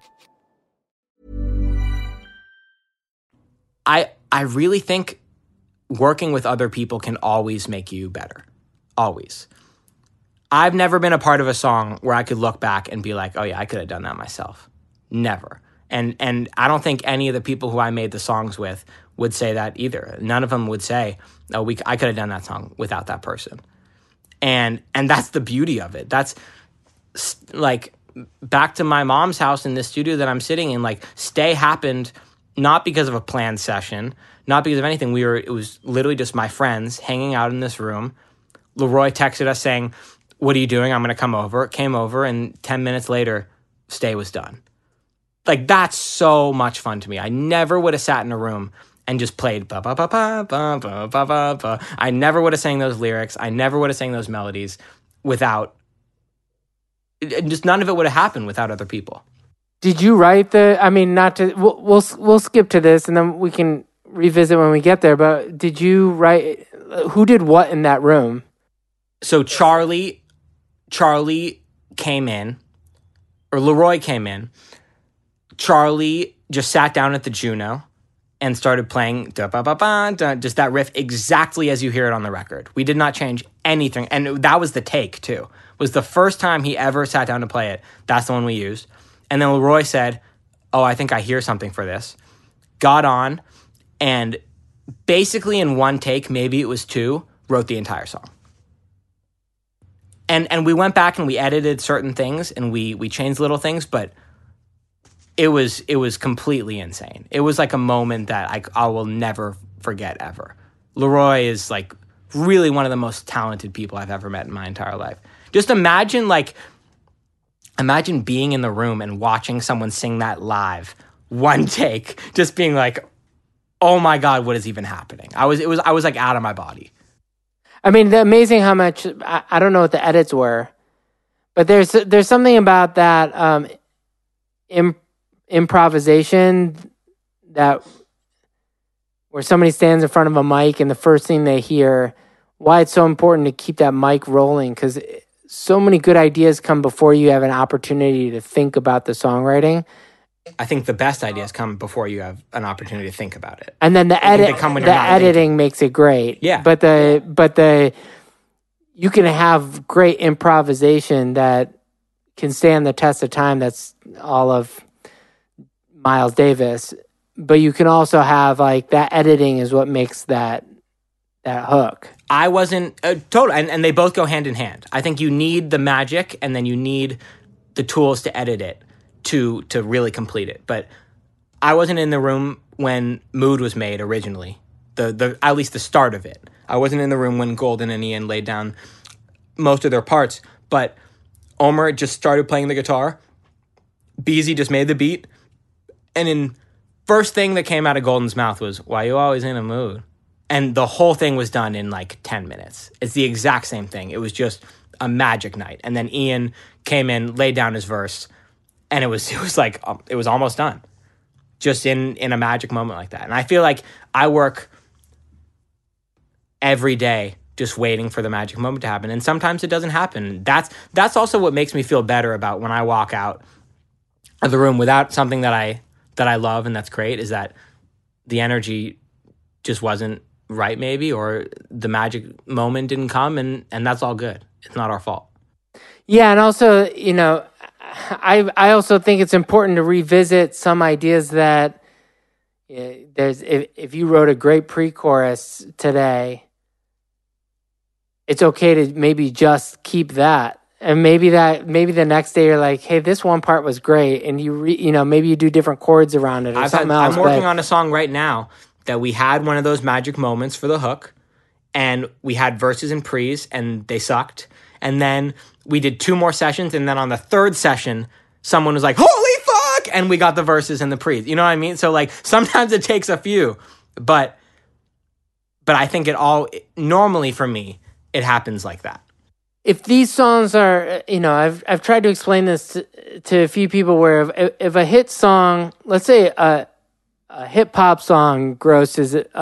I I really think working with other people can always make you better. Always. I've never been a part of a song where I could look back and be like, oh yeah, I could have done that myself. Never. And and I don't think any of the people who I made the songs with would say that either. None of them would say, oh, we I could have done that song without that person. And and that's the beauty of it. That's like back to my mom's house in this studio that I'm sitting in, like Stay happened not because of a planned session, not because of anything. We were, it was literally just my friends hanging out in this room. Leroy texted us saying, what are you doing? I'm going to come over. It came over, and ten minutes later, Stay was done. Like, that's so much fun to me. I never would have sat in a room and just played ba ba ba ba ba ba ba ba ba. I never would have sang those lyrics. I never would have sang those melodies without, just none of it would have happened without other people. Did you write the, I mean, not to, we'll, we'll, we'll skip to this and then we can revisit when we get there, but did you write, who did what in that room? So Charlie, Charlie came in, or Leroy came in. Charlie just sat down at the Juno and started playing da ba ba ba da, just that riff exactly as you hear it on the record. We did not change anything, and that was the take too. It was the first time he ever sat down to play it. That's the one we used. And then Leroy said, "Oh, I think I hear something for this." Got on, and basically in one take, maybe it was two, wrote the entire song. And and we went back and we edited certain things and we we changed little things, but it was it was completely insane. It was like a moment that I I will never forget ever. Leroy is like really one of the most talented people I've ever met in my entire life. Just imagine like imagine being in the room and watching someone sing that live, one take, just being like, "Oh my God, what is even happening?" I was it was I was like out of my body. I mean, the amazing how much, I, I don't know what the edits were, but there's there's something about that um, imp, improvisation that where somebody stands in front of a mic and the first thing they hear, why it's so important to keep that mic rolling, because so many good ideas come before you have an opportunity to think about the songwriting. I think the best ideas come before you have an opportunity to think about it. And then the edit, the editing thinking. makes it great. Yeah. But the but the you can have great improvisation that can stand the test of time. That's all of Miles Davis. But you can also have like that editing is what makes that that hook. I wasn't uh, total, and, and they both go hand in hand. I think you need the magic, and then you need the tools to edit it. to to really complete it. But I wasn't in the room when Mood was made originally, the the at least the start of it. I wasn't in the room when Golden and Ian laid down most of their parts, but Omer just started playing the guitar, Beezy just made the beat, and in first thing that came out of Golden's mouth was, "Why you always in a mood?" And the whole thing was done in like ten minutes. It's the exact same thing. It was just a magic night. And then Ian came in, laid down his verse, and it was it was like um, it was almost done. Just in in a magic moment like that. And I feel like I work every day just waiting for the magic moment to happen. And sometimes it doesn't happen. That's that's also what makes me feel better about when I walk out of the room without something that I that I love and that's great, is that the energy just wasn't right maybe, or the magic moment didn't come, and and that's all good. It's not our fault. Yeah, and also, you know, I I also think it's important to revisit some ideas that yeah, there's if if you wrote a great pre-chorus today, it's okay to maybe just keep that. And maybe that maybe the next day you're like, hey, this one part was great, and you re, you know maybe you do different chords around it or I've something had, else. I'm working but, on a song right now that we had one of those magic moments for the hook, and we had verses and pre's, and they sucked. And then we did two more sessions, and then on the third session, someone was like, holy fuck! And we got the verses and the pre's. You know what I mean? So like sometimes it takes a few, but but I think it all normally for me it happens like that. If these songs are, you know, I've I've tried to explain this to, to a few people where if, if a hit song, let's say a a hip hop song grosses a,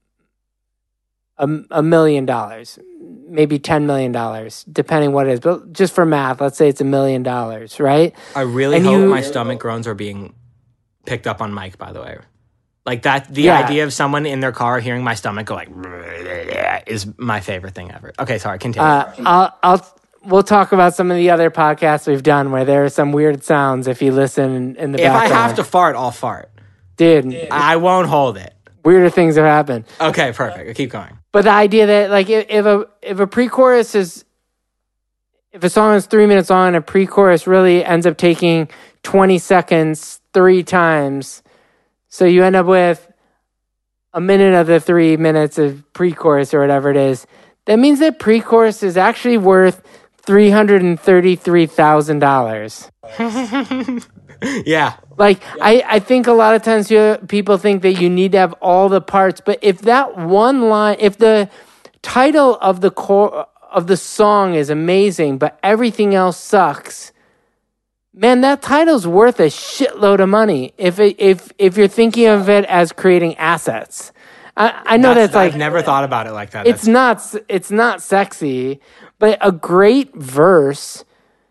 a, a million dollars, maybe ten million dollars, depending what it is. But just for math, let's say it's a million dollars, right? I really and hope you, my stomach groans are being picked up on mic, by the way. Like that, the yeah. idea of someone in their car hearing my stomach go like is my favorite thing ever. Okay, sorry, continue. Uh, I'll, I'll, we'll talk about some of the other podcasts we've done where there are some weird sounds if you listen in the if background. If I have to fart, I'll fart. Dude. I won't hold it. Weirder things have happened. Okay, perfect. I'll keep going. But the idea that like if, if a if a pre-chorus is, if a song is three minutes long and a pre-chorus really ends up taking twenty seconds three times, so you end up with a minute of the three minutes of pre-chorus or whatever it is, that means that pre-chorus is actually worth three hundred thirty-three thousand dollars. Yeah. Like, yeah. I, I think a lot of times you, people think that you need to have all the parts, but if that one line, if the title of the core of the song is amazing, but everything else sucks, man, that title's worth a shitload of money. If it, if if you're thinking of it as creating assets, I, I know that's, that's like I've never thought about it like that. It's that's... not it's not sexy, but a great verse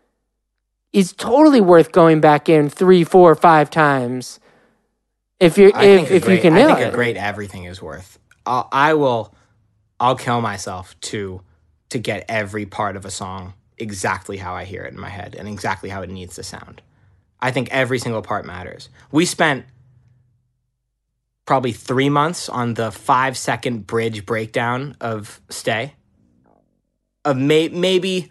is totally worth going back in three, four, five times. If you're I if if great, you can nail I think it. a great everything is worth. I'll, I will, I'll kill myself to to get every part of a song exactly how I hear it in my head and exactly how it needs to sound. I think every single part matters. We spent probably three months on the five second bridge breakdown of Stay. Of may, maybe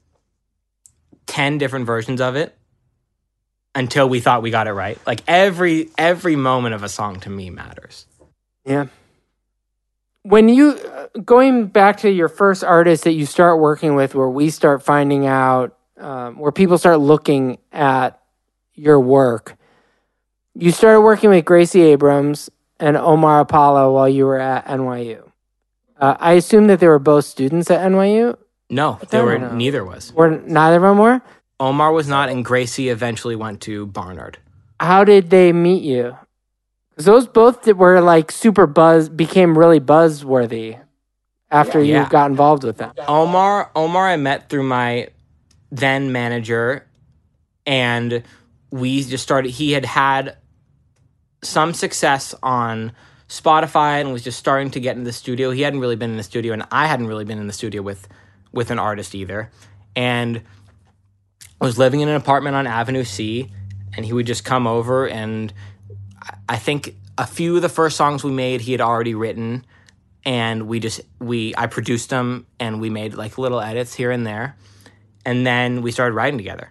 ten different versions of it until we thought we got it right. Like every every moment of a song to me matters. Yeah. When you, going back to your first artist that you start working with, where we start finding out, um, where people start looking at your work, you started working with Gracie Abrams and Omar Apollo while you were at N Y U. Uh, I assume that they were both students at N Y U? No, they were. Know. Neither was. Were neither of them were? Omar was not, and Gracie eventually went to Barnard. How did they meet you? Because those both were like super buzz, became really buzzworthy after yeah. you got involved with them. Omar, Omar, I met through my then manager, and we just started. He had had some success on Spotify and was just starting to get in the studio. He hadn't really been in the studio, and I hadn't really been in the studio with with an artist either. And I was living in an apartment on Avenue C, and he would just come over, and I think a few of the first songs we made he had already written, and we just we I produced them, and we made like little edits here and there, and then we started writing together.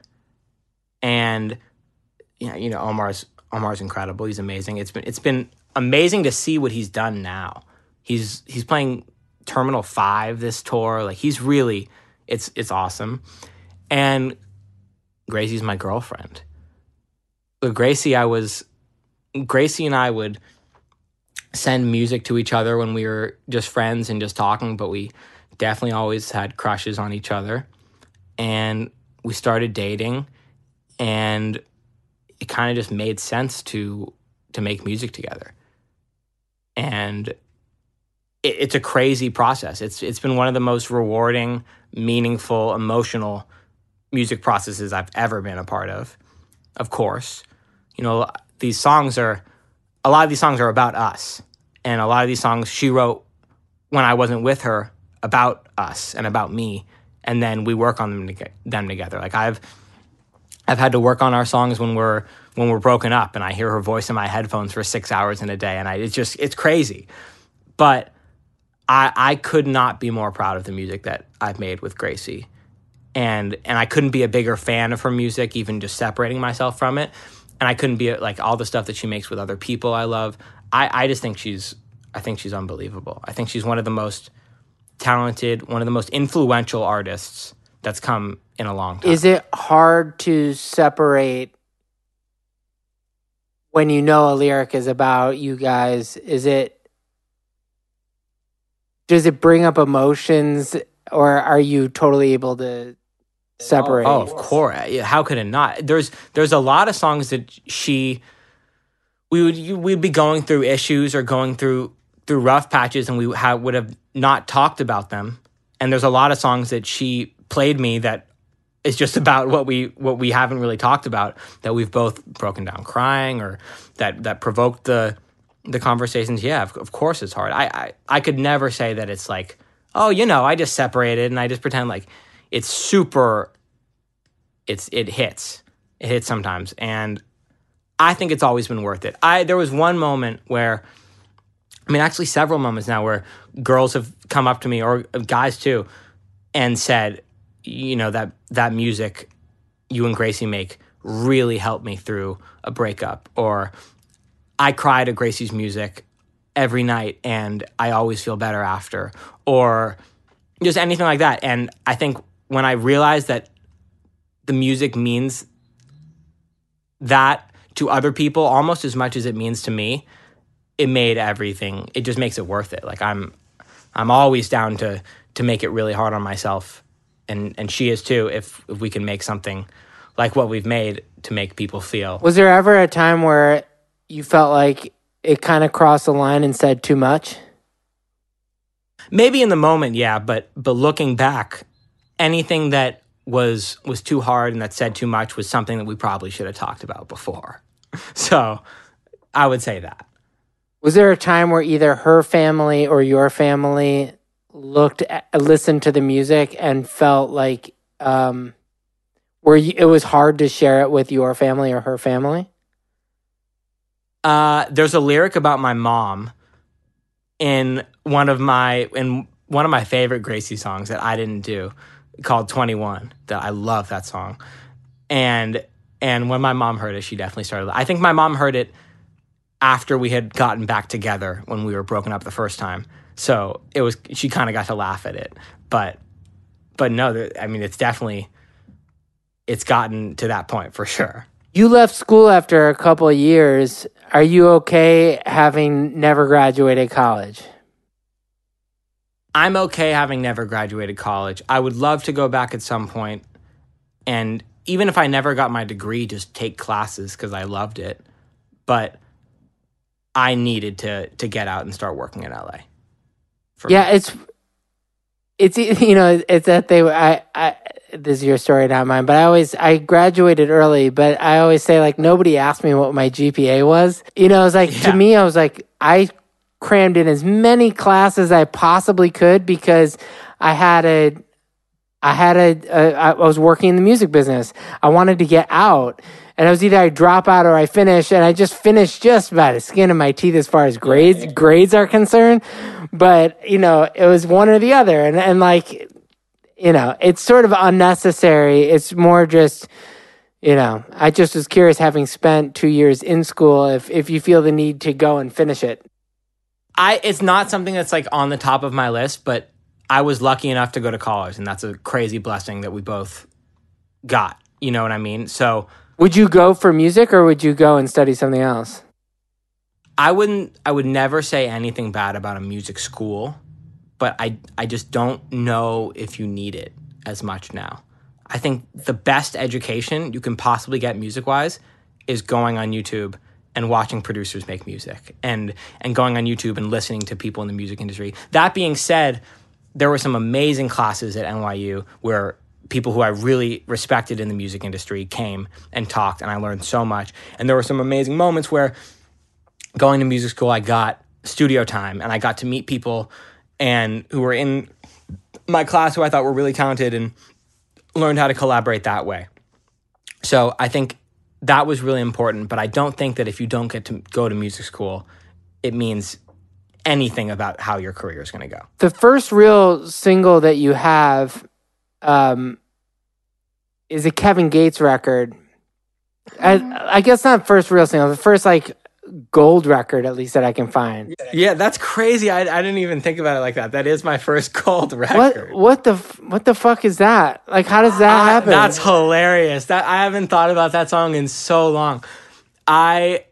And you know, you know Omar's Omar's incredible. He's amazing. It's been it's been amazing to see what he's done now. He's he's playing Terminal Five this tour. Like he's really it's it's awesome. And Gracie's my girlfriend. With Gracie, I was Gracie and I would send music to each other when we were just friends and just talking, but we definitely always had crushes on each other. And we started dating, and it kind of just made sense to to make music together. And it, it's a crazy process. It's it's been one of the most rewarding, meaningful, emotional music processes I've ever been a part of. Of course, you know, these songs are, a lot of these songs are about us. And a lot of these songs she wrote when I wasn't with her about us and about me. And then we work on them, to them together. Like I've I've had to work on our songs when we're when we're broken up, and I hear her voice in my headphones for six hours in a day. And I it's just, it's crazy. But I I could not be more proud of the music that I've made with Gracie. And and I couldn't be a bigger fan of her music, even just separating myself from it. And I couldn't be like all the stuff that she makes with other people I love. I, I just think she's I think she's unbelievable. I think she's one of the most talented, one of the most influential artists that's come in a long time. Is it hard to separate when you know a lyric is about you guys? Is it, does it bring up emotions, or are you totally able to separate? Oh, of course. How could it not? There's there's a lot of songs that she we would you, we'd be going through issues or going through through rough patches, and we have, would have not talked about them. And there's a lot of songs that she played me that is just about what we what we haven't really talked about, that we've both broken down crying, or that that provoked the the conversations. Yeah, of, of course it's hard. I, I I could never say that it's like, oh, you know, I just separated and I just pretend. Like, it's super, it's it hits. It hits sometimes. And I think it's always been worth it. I there was one moment where, I mean, actually several moments now where girls have come up to me, or guys too, and said, you know, that that music you and Gracie make really helped me through a breakup, or I cry to Gracie's music every night and I always feel better after, or just anything like that. And I think when I realized that the music means that to other people almost as much as it means to me, it made everything, it just makes it worth it. Like I'm I'm always down to to make it really hard on myself, and and she is too, if if we can make something like what we've made to make people feel. Was there ever a time where you felt like it kind of crossed the line and said too much? Maybe in the moment, yeah, but but looking back, anything that was was too hard and that said too much was something that we probably should have talked about before. So I would say that. Was there a time where either her family or your family looked at, listened to the music and felt like um, where you, it was hard to share it with your family or her family? Uh, there's a lyric about my mom in one of my in one of my favorite Gracie songs that I didn't do, called twenty-one. That I love that song, and and when my mom heard it, she definitely started. I think my mom heard it after we had gotten back together when we were broken up the first time. So it was, she kind of got to laugh at it, but but no, I mean, it's definitely, it's gotten to that point for sure. You left school after a couple of years. Are you okay having never graduated college? I'm okay having never graduated college. I would love to go back at some point, and even if I never got my degree, just take classes because I loved it. But I needed to to get out and start working in L A. Yeah, me. it's it's you know it's that they I I this is your story, not mine. But I always I graduated early, but I always say, like, nobody asked me what my G P A was. You know, it was like yeah. to me, I was like I crammed in as many classes as I possibly could because I had a I had a, a I was working in the music business. I wanted to get out. And it was either I drop out or I finish, and I just finished just by the skin of my teeth as far as grades grades are concerned. But, you know, it was one or the other. And, and like, you know, it's sort of unnecessary. It's more just, you know, I just was curious, having spent two years in school, if, if you feel the need to go and finish it. I It's not something that's like on the top of my list, but I was lucky enough to go to college, and that's a crazy blessing that we both got. You know what I mean? So... Would you go for music, or would you go and study something else? I wouldn't, I would never say anything bad about a music school, but I, I just don't know if you need it as much now. I think the best education you can possibly get music-wise is going on YouTube and watching producers make music and and going on YouTube and listening to people in the music industry. That being said, there were some amazing classes at N Y U where people who I really respected in the music industry came and talked, and I learned so much. And there were some amazing moments where going to music school, I got studio time and I got to meet people and who were in my class who I thought were really talented and learned how to collaborate that way. So I think that was really important, but I don't think that if you don't get to go to music school, it means anything about how your career is going to go. The first real single that you have um, is a Kevin Gates record. I, I guess not first real single, the first like gold record, at least that I can find. Yeah, that's crazy. I, I didn't even think about it like that. That is my first gold record. What what the what the fuck is that? Like, how does that uh, happen? That's hilarious. That I haven't thought about that song in so long. I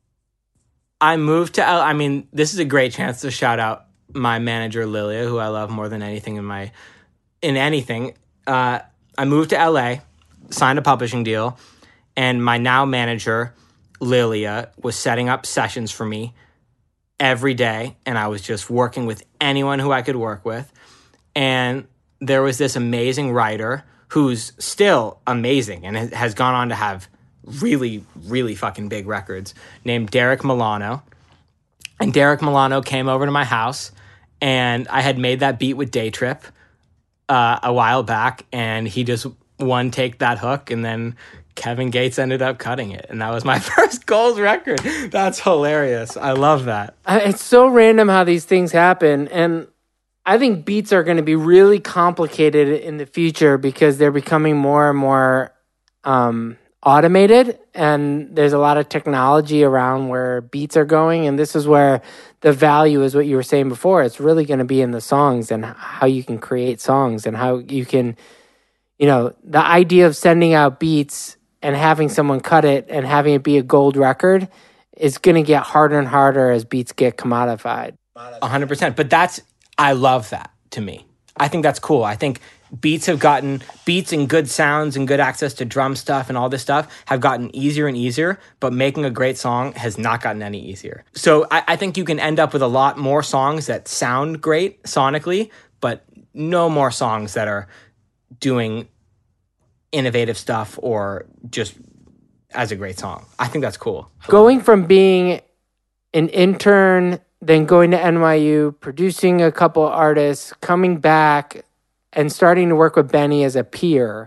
I moved to L- I mean, this is a great chance to shout out my manager Lilia, who I love more than anything in my in anything. Uh, I moved to L A, signed a publishing deal, and my now manager Lilia was setting up sessions for me every day, and I was just working with anyone who I could work with. And there was this amazing writer who's still amazing and has gone on to have really, really fucking big records, named Derek Milano. And Derek Milano came over to my house, and I had made that beat with Day Trip uh, a while back, and he just one take that hook, and then Kevin Gates ended up cutting it, and that was my first gold record. That's hilarious. I love that. It's so random how these things happen, and I think beats are going to be really complicated in the future because they're becoming more and more um, automated, and there's a lot of technology around where beats are going, and this is where the value is what you were saying before. It's really going to be in the songs and how you can create songs and how you can, you know, the idea of sending out beats and having someone cut it and having it be a gold record is going to get harder and harder as beats get commodified. one hundred percent. But that's, I love that to me. I think that's cool. I think beats have gotten, beats and good sounds and good access to drum stuff and all this stuff have gotten easier and easier, but making a great song has not gotten any easier. So I, I think you can end up with a lot more songs that sound great sonically, but no more songs that are doing innovative stuff or just as a great song. I think that's cool. Going from being an intern, then going to N Y U, producing a couple artists, coming back and starting to work with Benny as a peer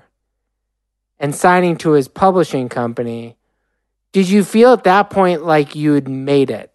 and signing to his publishing company, did you feel at that point like you'd made it?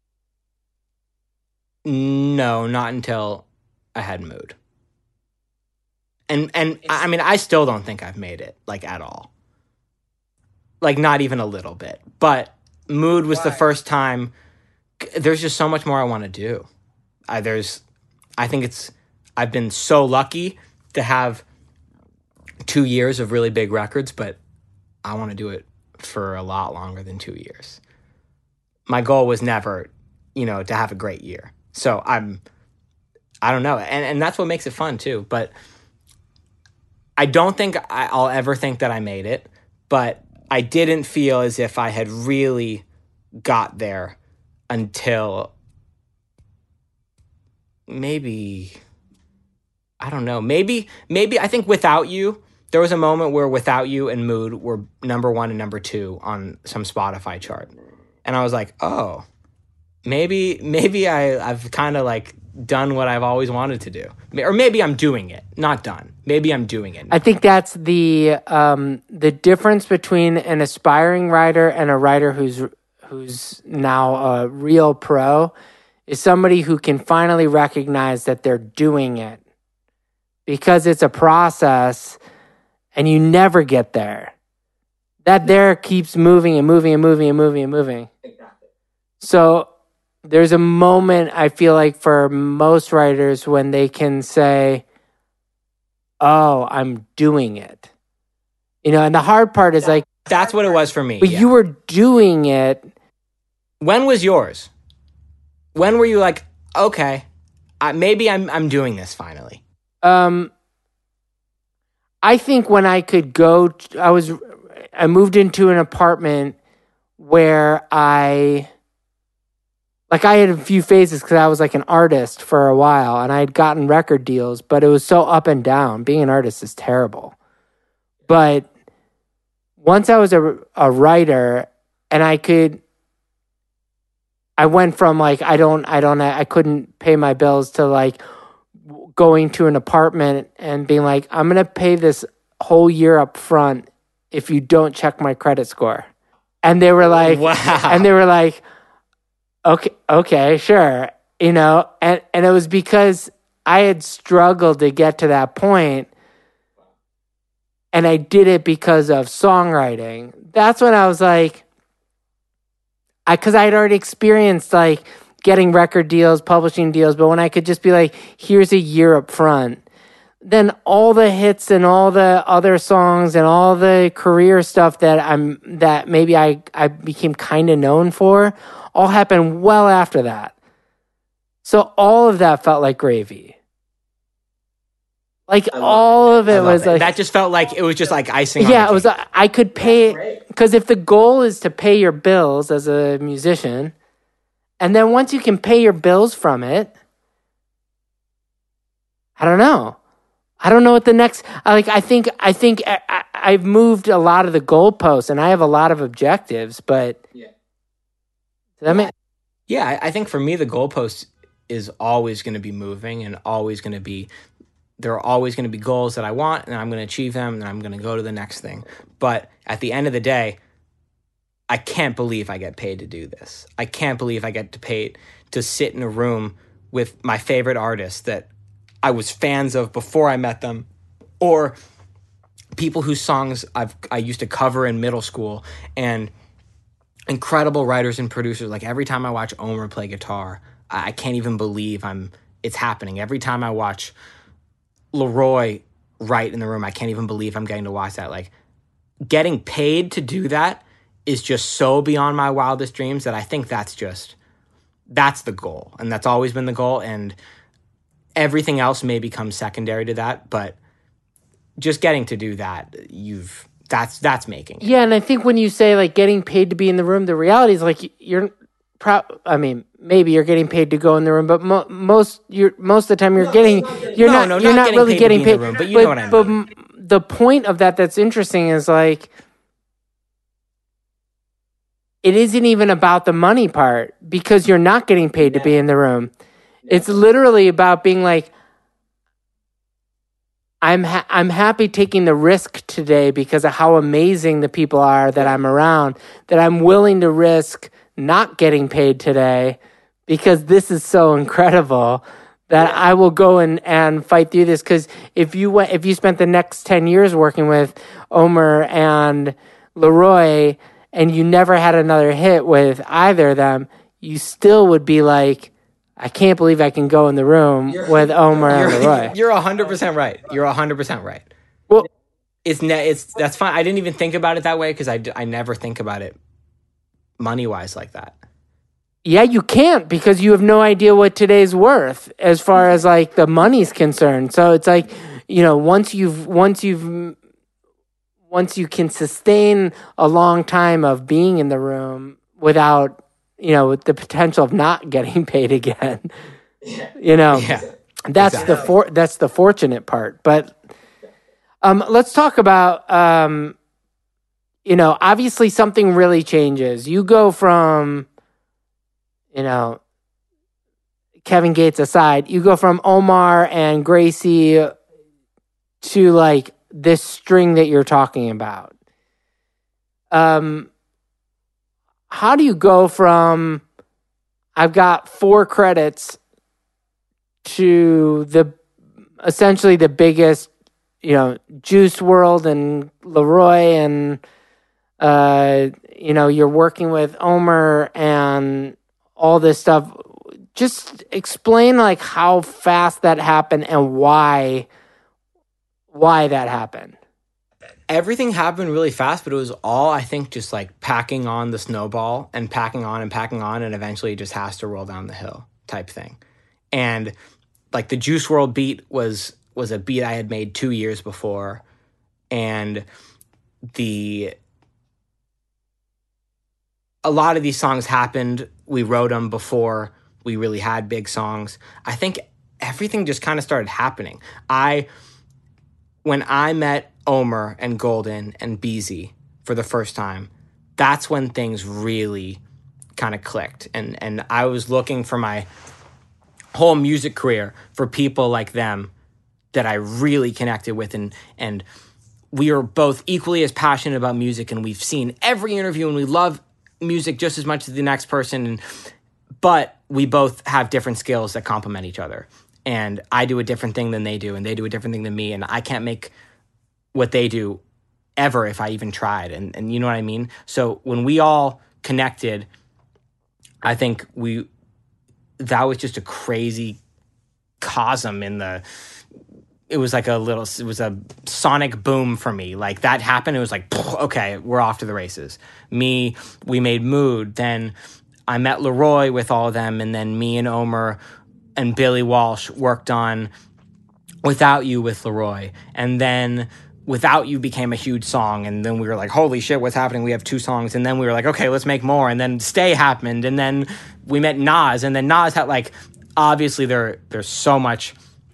No, not until I had Mood. And and I mean, I still don't think I've made it, like, at all. Like, not even a little bit. But Mood was Why? the first time. There's just so much more I want to do. I, there's, I think it's, I've been so lucky to have two years of really big records, but I want to do it for a lot longer than two years. My goal was never, you know, to have a great year. So I'm, I don't know. And, and that's what makes it fun, too. But I don't think I, I'll ever think that I made it, but I didn't feel as if I had really got there until maybe, I don't know, maybe, maybe I think Without You, there was a moment where Without You and Mood were number one and number two on some Spotify chart. And I was like, oh, maybe, maybe I, I've kind of like done what I've always wanted to do. Or maybe I'm doing it, not done. Maybe I'm doing it now. I think that's the um, the difference between an aspiring writer and a writer who's who's now a real pro is somebody who can finally recognize that they're doing it, because it's a process and you never get there. That there keeps moving and moving and moving and moving and moving. Exactly. So there's a moment, I feel like, for most writers when they can say, oh, I'm doing it. You know, and the hard part is like... That's what it was for me. But yeah. you were doing it When was yours? When were you like, okay, I, maybe I'm I'm doing this finally? Um, I think when I could go, t- I was, I moved into an apartment where I, like I had a few phases because I was like an artist for a while and I had gotten record deals, but it was so up and down. Being an artist is terrible. But once I was a, a writer and I could, I went from like, I don't, I don't, I couldn't pay my bills to like going to an apartment and being like, I'm going to pay this whole year up front if you don't check my credit score. And they were like, wow. And they were like, okay, okay, sure. You know, and, and it was because I had struggled to get to that point and I did it because of songwriting. That's when I was like, I, cause I had already experienced like getting record deals, publishing deals, but when I could just be like, here's a year up front, then all the hits and all the other songs and all the career stuff that I'm, that maybe I, I became kind of known for all happened well after that. So all of that felt like gravy. Like all of it was it. like That just felt like it was just like icing on yeah, the it was. cake. I could pay because if the goal is to pay your bills as a musician, and then once you can pay your bills from it, I don't know. I don't know what the next. Like I think I think I, I, I've moved a lot of the goalposts, and I have a lot of objectives. But yeah, does that make yeah, I, I think for me the goalpost is always going to be moving and always going to be. There are always going to be goals that I want, and I'm going to achieve them, and I'm going to go to the next thing. But at the end of the day, I can't believe I get paid to do this. I can't believe I get to paid to sit in a room with my favorite artists that I was fans of before I met them, or people whose songs I've I used to cover in middle school, and incredible writers and producers. Like every time I watch Omer play guitar, I, I can't even believe I'm it's happening. Every time I watch Leroy write in the room, I can't even believe I'm getting to watch that. Like getting paid to do that is just so beyond my wildest dreams that I think that's just that's the goal, and that's always been the goal, and everything else may become secondary to that, but just getting to do that, you've that's that's making it. Yeah, and I think when you say like getting paid to be in the room, the reality is like you're pro- I mean, maybe you're getting paid to go in the room, but mo- most you're most of the time you're no, getting you're no, not no, you're not not getting really paid getting to be paid. in the room, but you but, know what I mean. But m- the point of that that's interesting is like it isn't even about the money part because you're not getting paid to be in the room. It's literally about being like, I'm ha- I'm happy taking the risk today because of how amazing the people are that I'm around, that I'm willing to risk not getting paid today because this is so incredible that I will go and, and fight through this. Because if you went, if you spent the next ten years working with Omer and Leroy and you never had another hit with either of them, you still would be like, I can't believe I can go in the room you're, with Omer and Leroy. You're one hundred percent right. You're one hundred percent right. Well, it's ne- it's that's fine. I didn't even think about it that way because I, d- I never think about it money-wise like that. Yeah, you can't because you have no idea what today's worth as far as like the money's concerned. So it's like, you know, once you've once you've once you can sustain a long time of being in the room without, you know, with the potential of not getting paid again, yeah. you know, yeah, that's exactly. the for, that's the fortunate part. But um, let's talk about, um, you know, obviously something really changes. You go from, you know, Kevin Gates aside, you go from Omar and Gracie to like this string that you're talking about. Um, how do you go from I've got four credits to the essentially the biggest, you know, Juice world and Leroy and uh, you know, you're working with Omer and all this stuff. Just explain like how fast that happened and why why that happened. everything happened really fast, but it was all, I think, just like packing on the snowball and packing on and packing on, and eventually it just has to roll down the hill type thing. And like the Juice world beat was was a beat I had made two years before, and the a lot of these songs happened. We wrote them before we really had big songs. I think everything just kind of started happening. I when I met Omer and Golden and Beezy for the first time, that's when things really kind of clicked. And and I was looking for my whole music career for people like them that I really connected with, and and we are both equally as passionate about music, and we've seen every interview and we love music just as much as the next person, and but we both have different skills that complement each other. And I do a different thing than they do, and they do a different thing than me, and I can't make what they do ever if I even tried. And and you know what I mean? So when we all connected, I think we that was just a crazy cosm in the it was like a little it was a sonic boom for me. Like that happened, it was like, okay, we're off to the races. Me, we made Mood, then I met Leroy with all of them, and then me and Omer and Billy Walsh worked on Without You with Leroy, and then Without You became a huge song, and then we were like, holy shit, what's happening? We have two songs, and then we were like, okay, let's make more, and then Stay happened, and then we met Nas, and then Nas had like, obviously there there's so much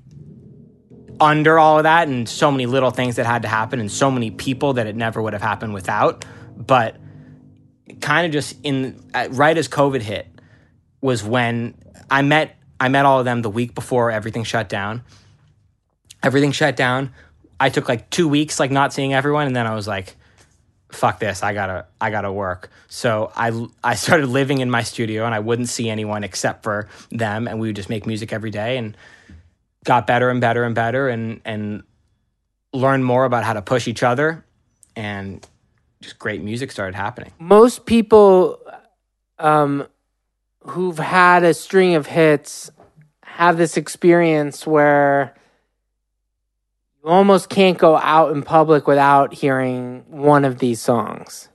under all of that, and so many little things that had to happen, and so many people that it never would have happened without, but kind of just in right as COVID hit was when I met I met all of them the week before everything shut down. Everything shut down. I took like two weeks like not seeing everyone, and then I was like, fuck this, I gotta I gotta work. So I I started living in my studio, and I wouldn't see anyone except for them, and we would just make music every day, and got better and better and better, and and learned more about how to push each other, and just great music started happening. Most people um, who've had a string of hits have this experience where you almost can't go out in public without hearing one of these songs.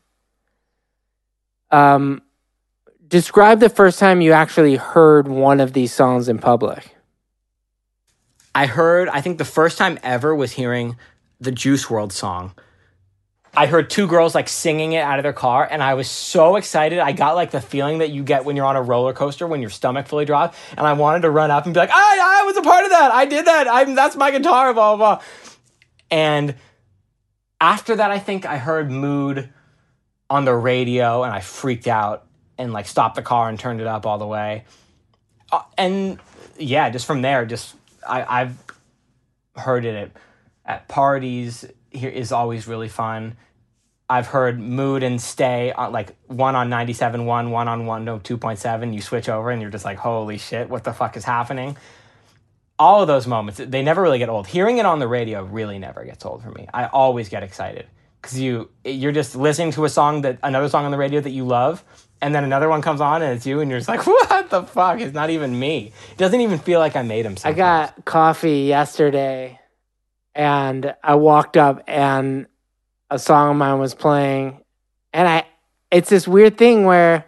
Um, describe the first time you actually heard one of these songs in public. I heard, I think the first time ever was hearing the Juice world song. I heard two girls like singing it out of their car, and I was so excited. I got like the feeling that you get when you're on a roller coaster when your stomach fully drops, and I wanted to run up and be like, I, I was a part of that. I did that. I'm that's my guitar, blah, blah, blah. And after that, I think I heard Mood on the radio, and I freaked out and like stopped the car and turned it up all the way. Uh, and yeah, just from there, just I, I've heard it at, at parties. Here is always really fun. I've heard Mood and Stay on like one on ninety-seven point one, one on one oh two point seven. You switch over and you're just like, holy shit, what the fuck is happening? All of those moments, they never really get old. Hearing it on the radio really never gets old for me. I always get excited because you, you're just listening to a song that, another song on the radio that you love, and then another one comes on and it's you, and you're just like, what the fuck? It's not even me. It doesn't even feel like I made him sometimes. I got coffee yesterday, and I walked up and a song of mine was playing, and I it's this weird thing where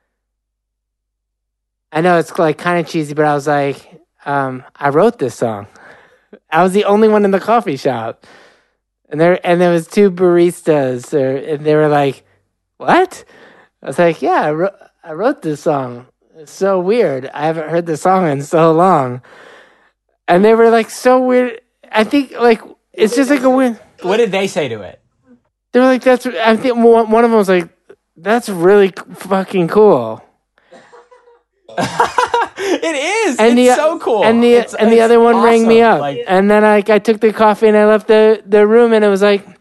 I know it's like kind of cheesy, but I was like, um, I wrote this song. I was the only one in the coffee shop, and there and there was two baristas, or, and they were like, "What?" I was like, "Yeah, I wrote, I wrote this song. It's so weird. I haven't heard this song in so long," and they were like, "So weird." I think like it's just like a weird. What did they say to it? They were like, "That's." I think one one of them was like, "That's really fucking cool." It is. And it's the, so cool. And the it's, and the it's other one awesome. rang me up, Like, and then I I took the coffee and I left the the room, and it was like,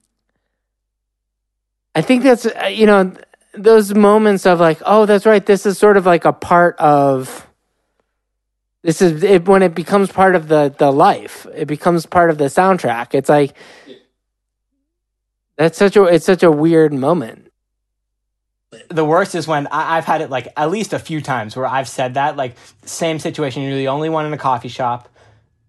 I think that's uh, you know those moments of like, oh, that's right. This is sort of like a part of. This is it when it becomes part of the the life. It becomes part of the soundtrack. It's like that's such a it's such a weird moment. The worst is when I, I've had it like at least a few times where I've said that, like same situation. You're the only one in a coffee shop.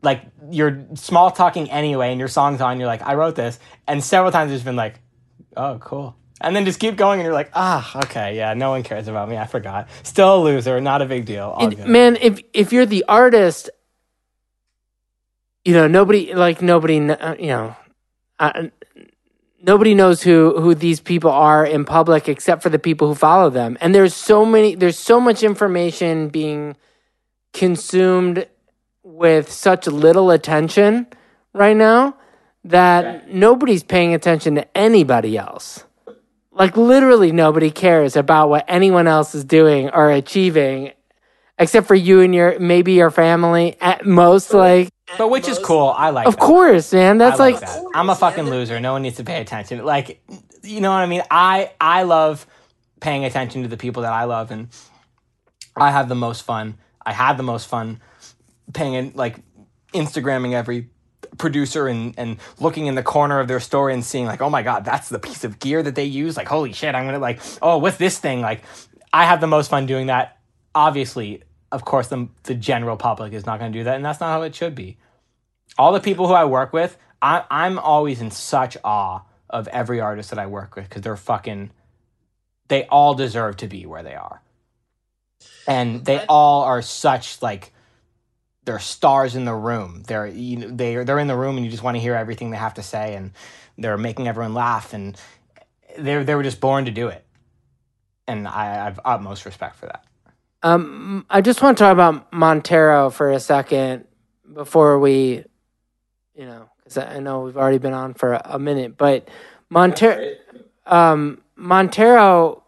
like you're small talking anyway, and your song's on. You're like, I wrote this, and several times it's been like, oh, cool, and then just keep going, and you're like, ah, okay, yeah, no one cares about me. I forgot. Still a loser, not a big deal. All And, good. man, if if you're the artist, you know nobody like nobody kn- you know. Uh, Nobody knows who, who these people are in public except for the people who follow them. And there's so many, there's so much information being consumed with such little attention right now that right. nobody's paying attention to anybody else. Like literally nobody cares about what anyone else is doing or achieving except for you and your, maybe your family at most, like. But which is cool. I like Of that. course, man. That's I like, like, that. I'm a fucking loser. No one needs to pay attention. Like, you know what I mean? I I love paying attention to the people that I love, and I have the most fun. I had the most fun paying in, like Instagramming every producer and and looking in the corner of their story and seeing like, oh my god, that's the piece of gear that they use. Like, holy shit, I'm gonna like, oh, what's this thing? Like, I have the most fun doing that. Obviously, of course, the the general public is not going to do that, and that's not how it should be. All the people who I work with, I, I'm always in such awe of every artist that I work with because they're fucking, they all deserve to be where they are. And they all are such, like, they're stars in the room. They're, you know, they're, they're in the room and you just want to hear everything they have to say, and they're making everyone laugh, and they they were just born to do it. And I, I have utmost respect for that. Um, I just want to talk about Montero for a second before we, you know, because I know we've already been on for a minute, but Montero, um, Montero,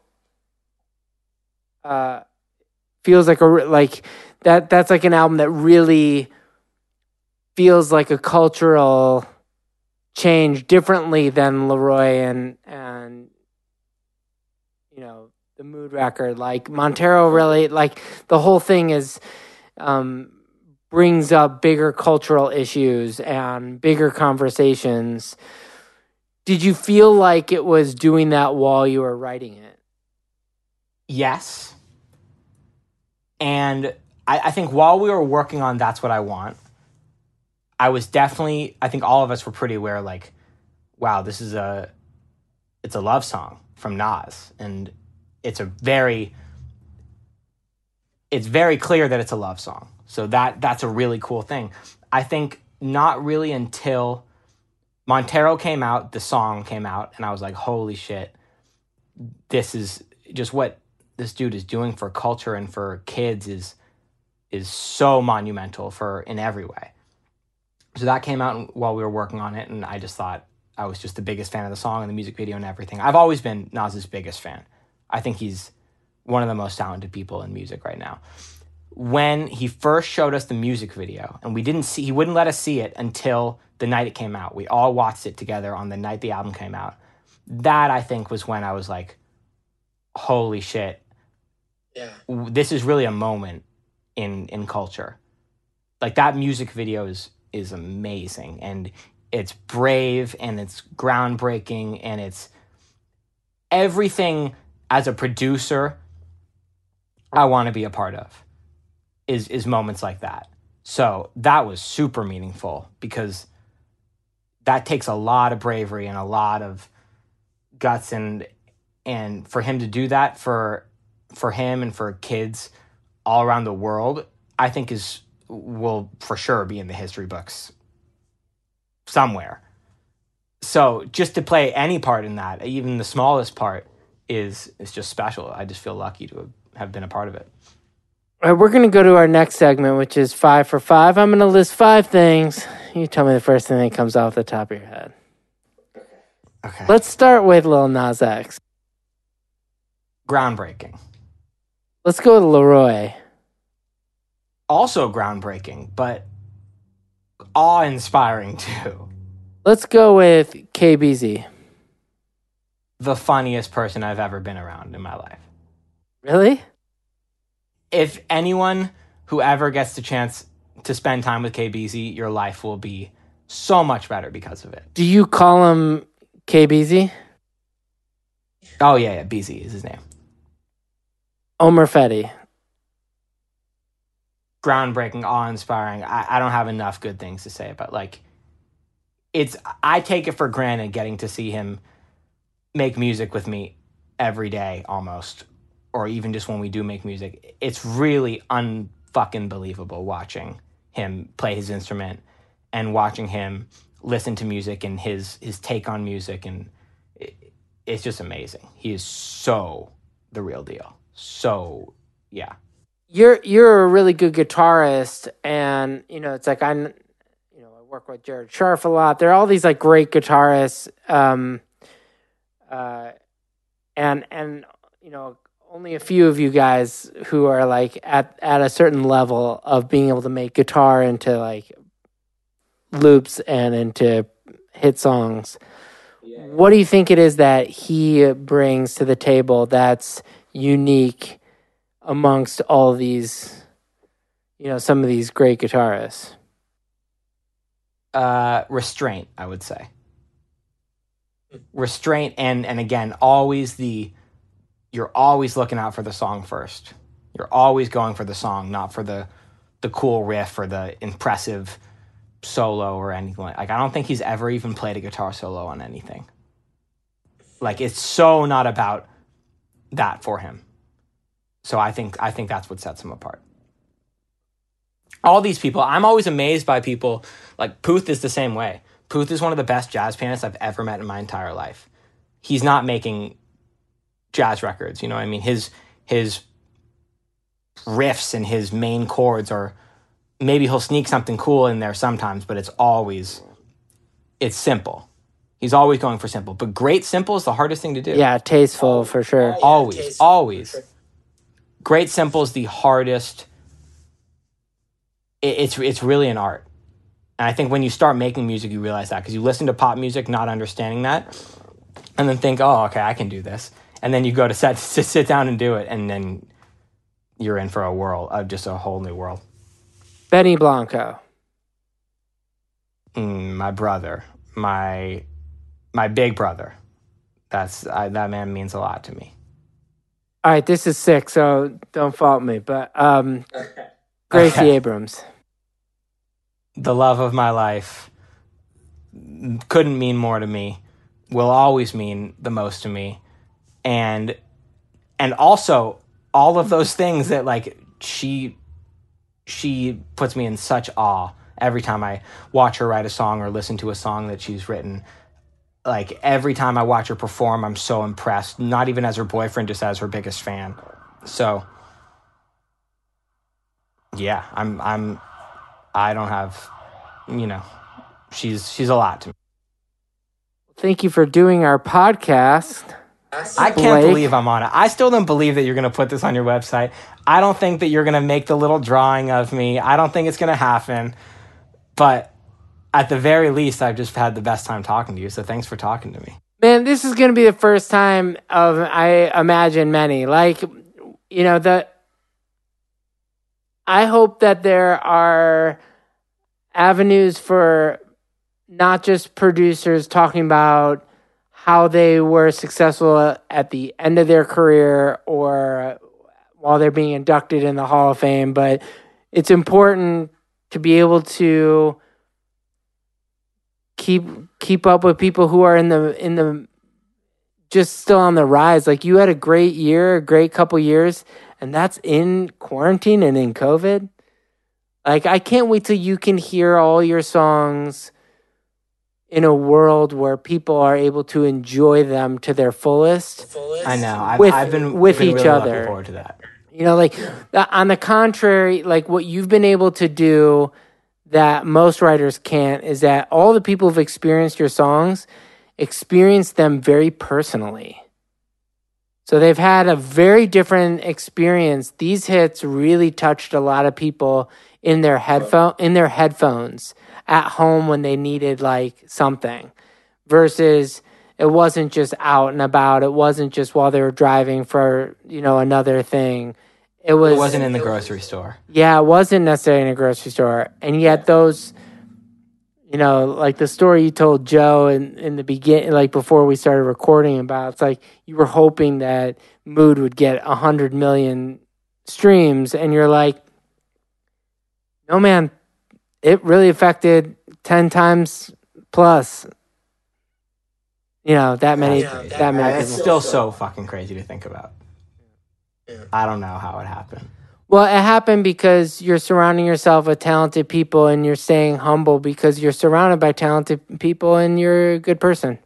uh, feels like a like that. That's like an album that really feels like a cultural change, differently than Leroy and and you know the Mood record. Like Montero really like the whole thing is. Um, brings up bigger cultural issues and bigger conversations. Did you feel like it was doing that while you were writing it? Yes. And I, I think while we were working on That's What I Want, I was definitely, I think all of us were pretty aware, like, wow, this is a, it's a love song from Nas. And it's a very, it's very clear that it's a love song. So that that's a really cool thing. I think not really until Montero came out, the song came out, and I was like, holy shit, this is just what this dude is doing for culture and for kids is is so monumental for in every way. So that came out while we were working on it, and I just thought I was just the biggest fan of the song and the music video and everything. I've always been Nas's biggest fan. I think he's one of the most talented people in music right now. When he first showed us the music video, and we didn't see, he wouldn't let us see it until the night it came out. We all watched it together on the night the album came out. That, I think, was when I was like, holy shit. Yeah. This is really a moment in in culture. Like, that music video is is amazing, and it's brave, and it's groundbreaking, and it's everything as a producer I want to be a part of. Is is moments like that. So that was super meaningful because that takes a lot of bravery and a lot of guts, and and for him to do that for for him and for kids all around the world, I think is will for sure be in the history books somewhere. So just to play any part in that, even the smallest part, is is just special. I just feel lucky to have been a part of it. All right, we're going to go to our next segment, which is five for five. I'm going to list five things. You tell me the first thing that comes off the top of your head. Okay. Let's start with Lil Nas X. Groundbreaking. Let's go with Leroy. Also groundbreaking, but awe-inspiring too. Let's go with K B Z. The funniest person I've ever been around in my life. Really? If anyone who ever gets the chance to spend time with K B Z, your life will be so much better because of it. Do you call him K B Z? Oh, yeah, yeah. B Z is his name. Omer Fedi. groundbreaking, awe-inspiring. I, I don't have enough good things to say, but like, it's, I take it for granted getting to see him make music with me every day almost, or even just when we do make music. It's really unfucking believable watching him play his instrument and watching him listen to music and his his take on music, and it, it's just amazing. He is so the real deal. So yeah. You're you're a really good guitarist, and you know it's like I'm, you know, I work with Jared Scharf a lot. There are all these like great guitarists, um, uh, and and you know only a few of you guys who are like at at a certain level of being able to make guitar into like loops and into hit songs. Yeah. What do you think it is that he brings to the table that's unique amongst all these, you know, some of these great guitarists? Uh, restraint, I would say. Restraint, and and again, always the, you're always looking out for the song first. You're always going for the song, not for the the cool riff or the impressive solo or anything like. Like I don't think he's ever even played a guitar solo on anything. Like it's so not about that for him. So I think I think that's what sets him apart. All these people, I'm always amazed by people like Puth is the same way. Puth is one of the best jazz pianists I've ever met in my entire life. He's not making jazz records, you know what I mean? His his riffs and his main chords are, maybe he'll sneak something cool in there sometimes, but it's always, it's simple. He's always going for simple. But great simple is the hardest thing to do. Yeah, tasteful for sure. Always, tasteful, always. For sure. Great simple is the hardest. It, it's it's really an art. And I think when you start making music, you realize that. Because you listen to pop music not understanding that, and then think, oh, okay, I can do this. And then you go to set, to sit down and do it, and then you're in for a world, uh, just a whole new world. Benny Blanco. Mm, my brother. My my big brother. That's I, that man means a lot to me. All right, this is sick, so don't fault me. But um, Gracie okay. Abrams. The love of my life. Couldn't mean more to me. Will always mean the most to me. And and also all of those things that like she she puts me in such awe every time I watch her write a song or listen to a song that she's written. Like every time I watch her perform, I'm so impressed. Not even as her boyfriend, just as her biggest fan. So yeah, I'm I'm I don't have, you know, she's she's a lot to me. Thank you for doing our podcast. I can't Blake. believe I'm on it. I still don't believe that you're going to put this on your website. I don't think that you're going to make the little drawing of me. I don't think it's going to happen. But at the very least, I've just had the best time talking to you. So thanks for talking to me. Man, this is going to be the first time of, I imagine, many. Like, you know, the. I hope that there are avenues for not just producers talking about how they were successful at the end of their career or while they're being inducted in the Hall of Fame, but it's important to be able to keep keep up with people who are in the in the just still on the rise. Like you had a great year, a great couple years, and that's in quarantine and in COVID. Like I can't wait till you can hear all your songs in a world where people are able to enjoy them to their fullest. fullest. I know. I've, with, I've been with been each really other. Looking forward to that. You know, like on the contrary, like what you've been able to do that most writers can't is that all the people who've experienced your songs experience them very personally. So they've had a very different experience. These hits really touched a lot of people in their headphone in their headphones at home when they needed like something, versus it wasn't just out and about. It wasn't just while they were driving for, you know, another thing. It was. It wasn't in the grocery store. Yeah, it wasn't necessarily in a grocery store. And yet those, you know, like the story you told Joe in, in the beginning, like before we started recording about, it's like you were hoping that Mood would get a hundred million streams, and you're like, No, man. It really affected ten times plus. You know, that many, Yeah, that, that, that many It's people. still so fucking crazy to think about. I don't know how it happened. Well, it happened because you're surrounding yourself with talented people and you're staying humble because you're surrounded by talented people and you're a good person.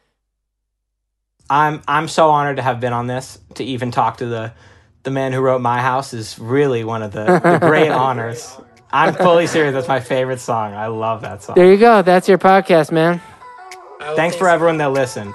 I'm I'm so honored to have been on this. To even talk to the the man who wrote My House is really one of the, the great honors. I'm fully serious. That's my favorite song. I love that song. There you go. That's your podcast, man. Thanks for everyone that listened.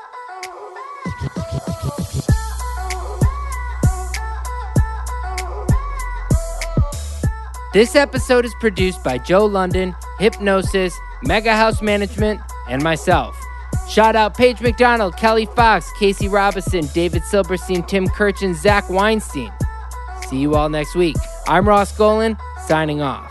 This episode is produced by Joe London, Hypnosis, Mega House Management, and myself. Shout out Paige McDonald, Kelly Fox, Casey Robinson, David Silberstein, Tim Kirchen, Zach Weinstein. See you all next week. I'm Ross Golan, signing off.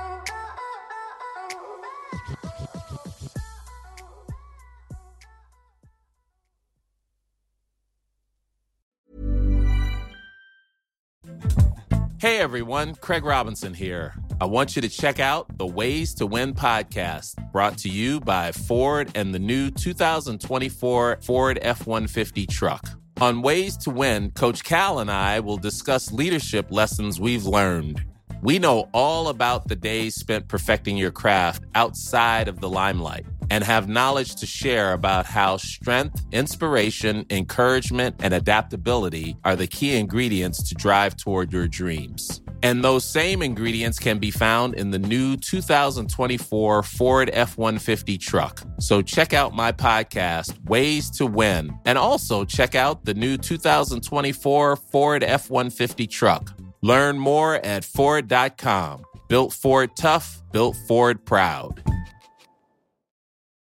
Hey everyone, Craig Robinson here. I want you to check out the Ways to Win podcast, brought to you by Ford and the new two thousand twenty-four Ford F one fifty truck. On Ways to Win, Coach Cal and I will discuss leadership lessons we've learned. We know all about the days spent perfecting your craft outside of the limelight and have knowledge to share about how strength, inspiration, encouragement, and adaptability are the key ingredients to drive toward your dreams. And those same ingredients can be found in the new two thousand twenty-four Ford F one fifty truck. So check out my podcast, Ways to Win, and also check out the new two thousand twenty-four Ford F one fifty truck. Learn more at Ford dot com. Built Ford tough, built Ford proud.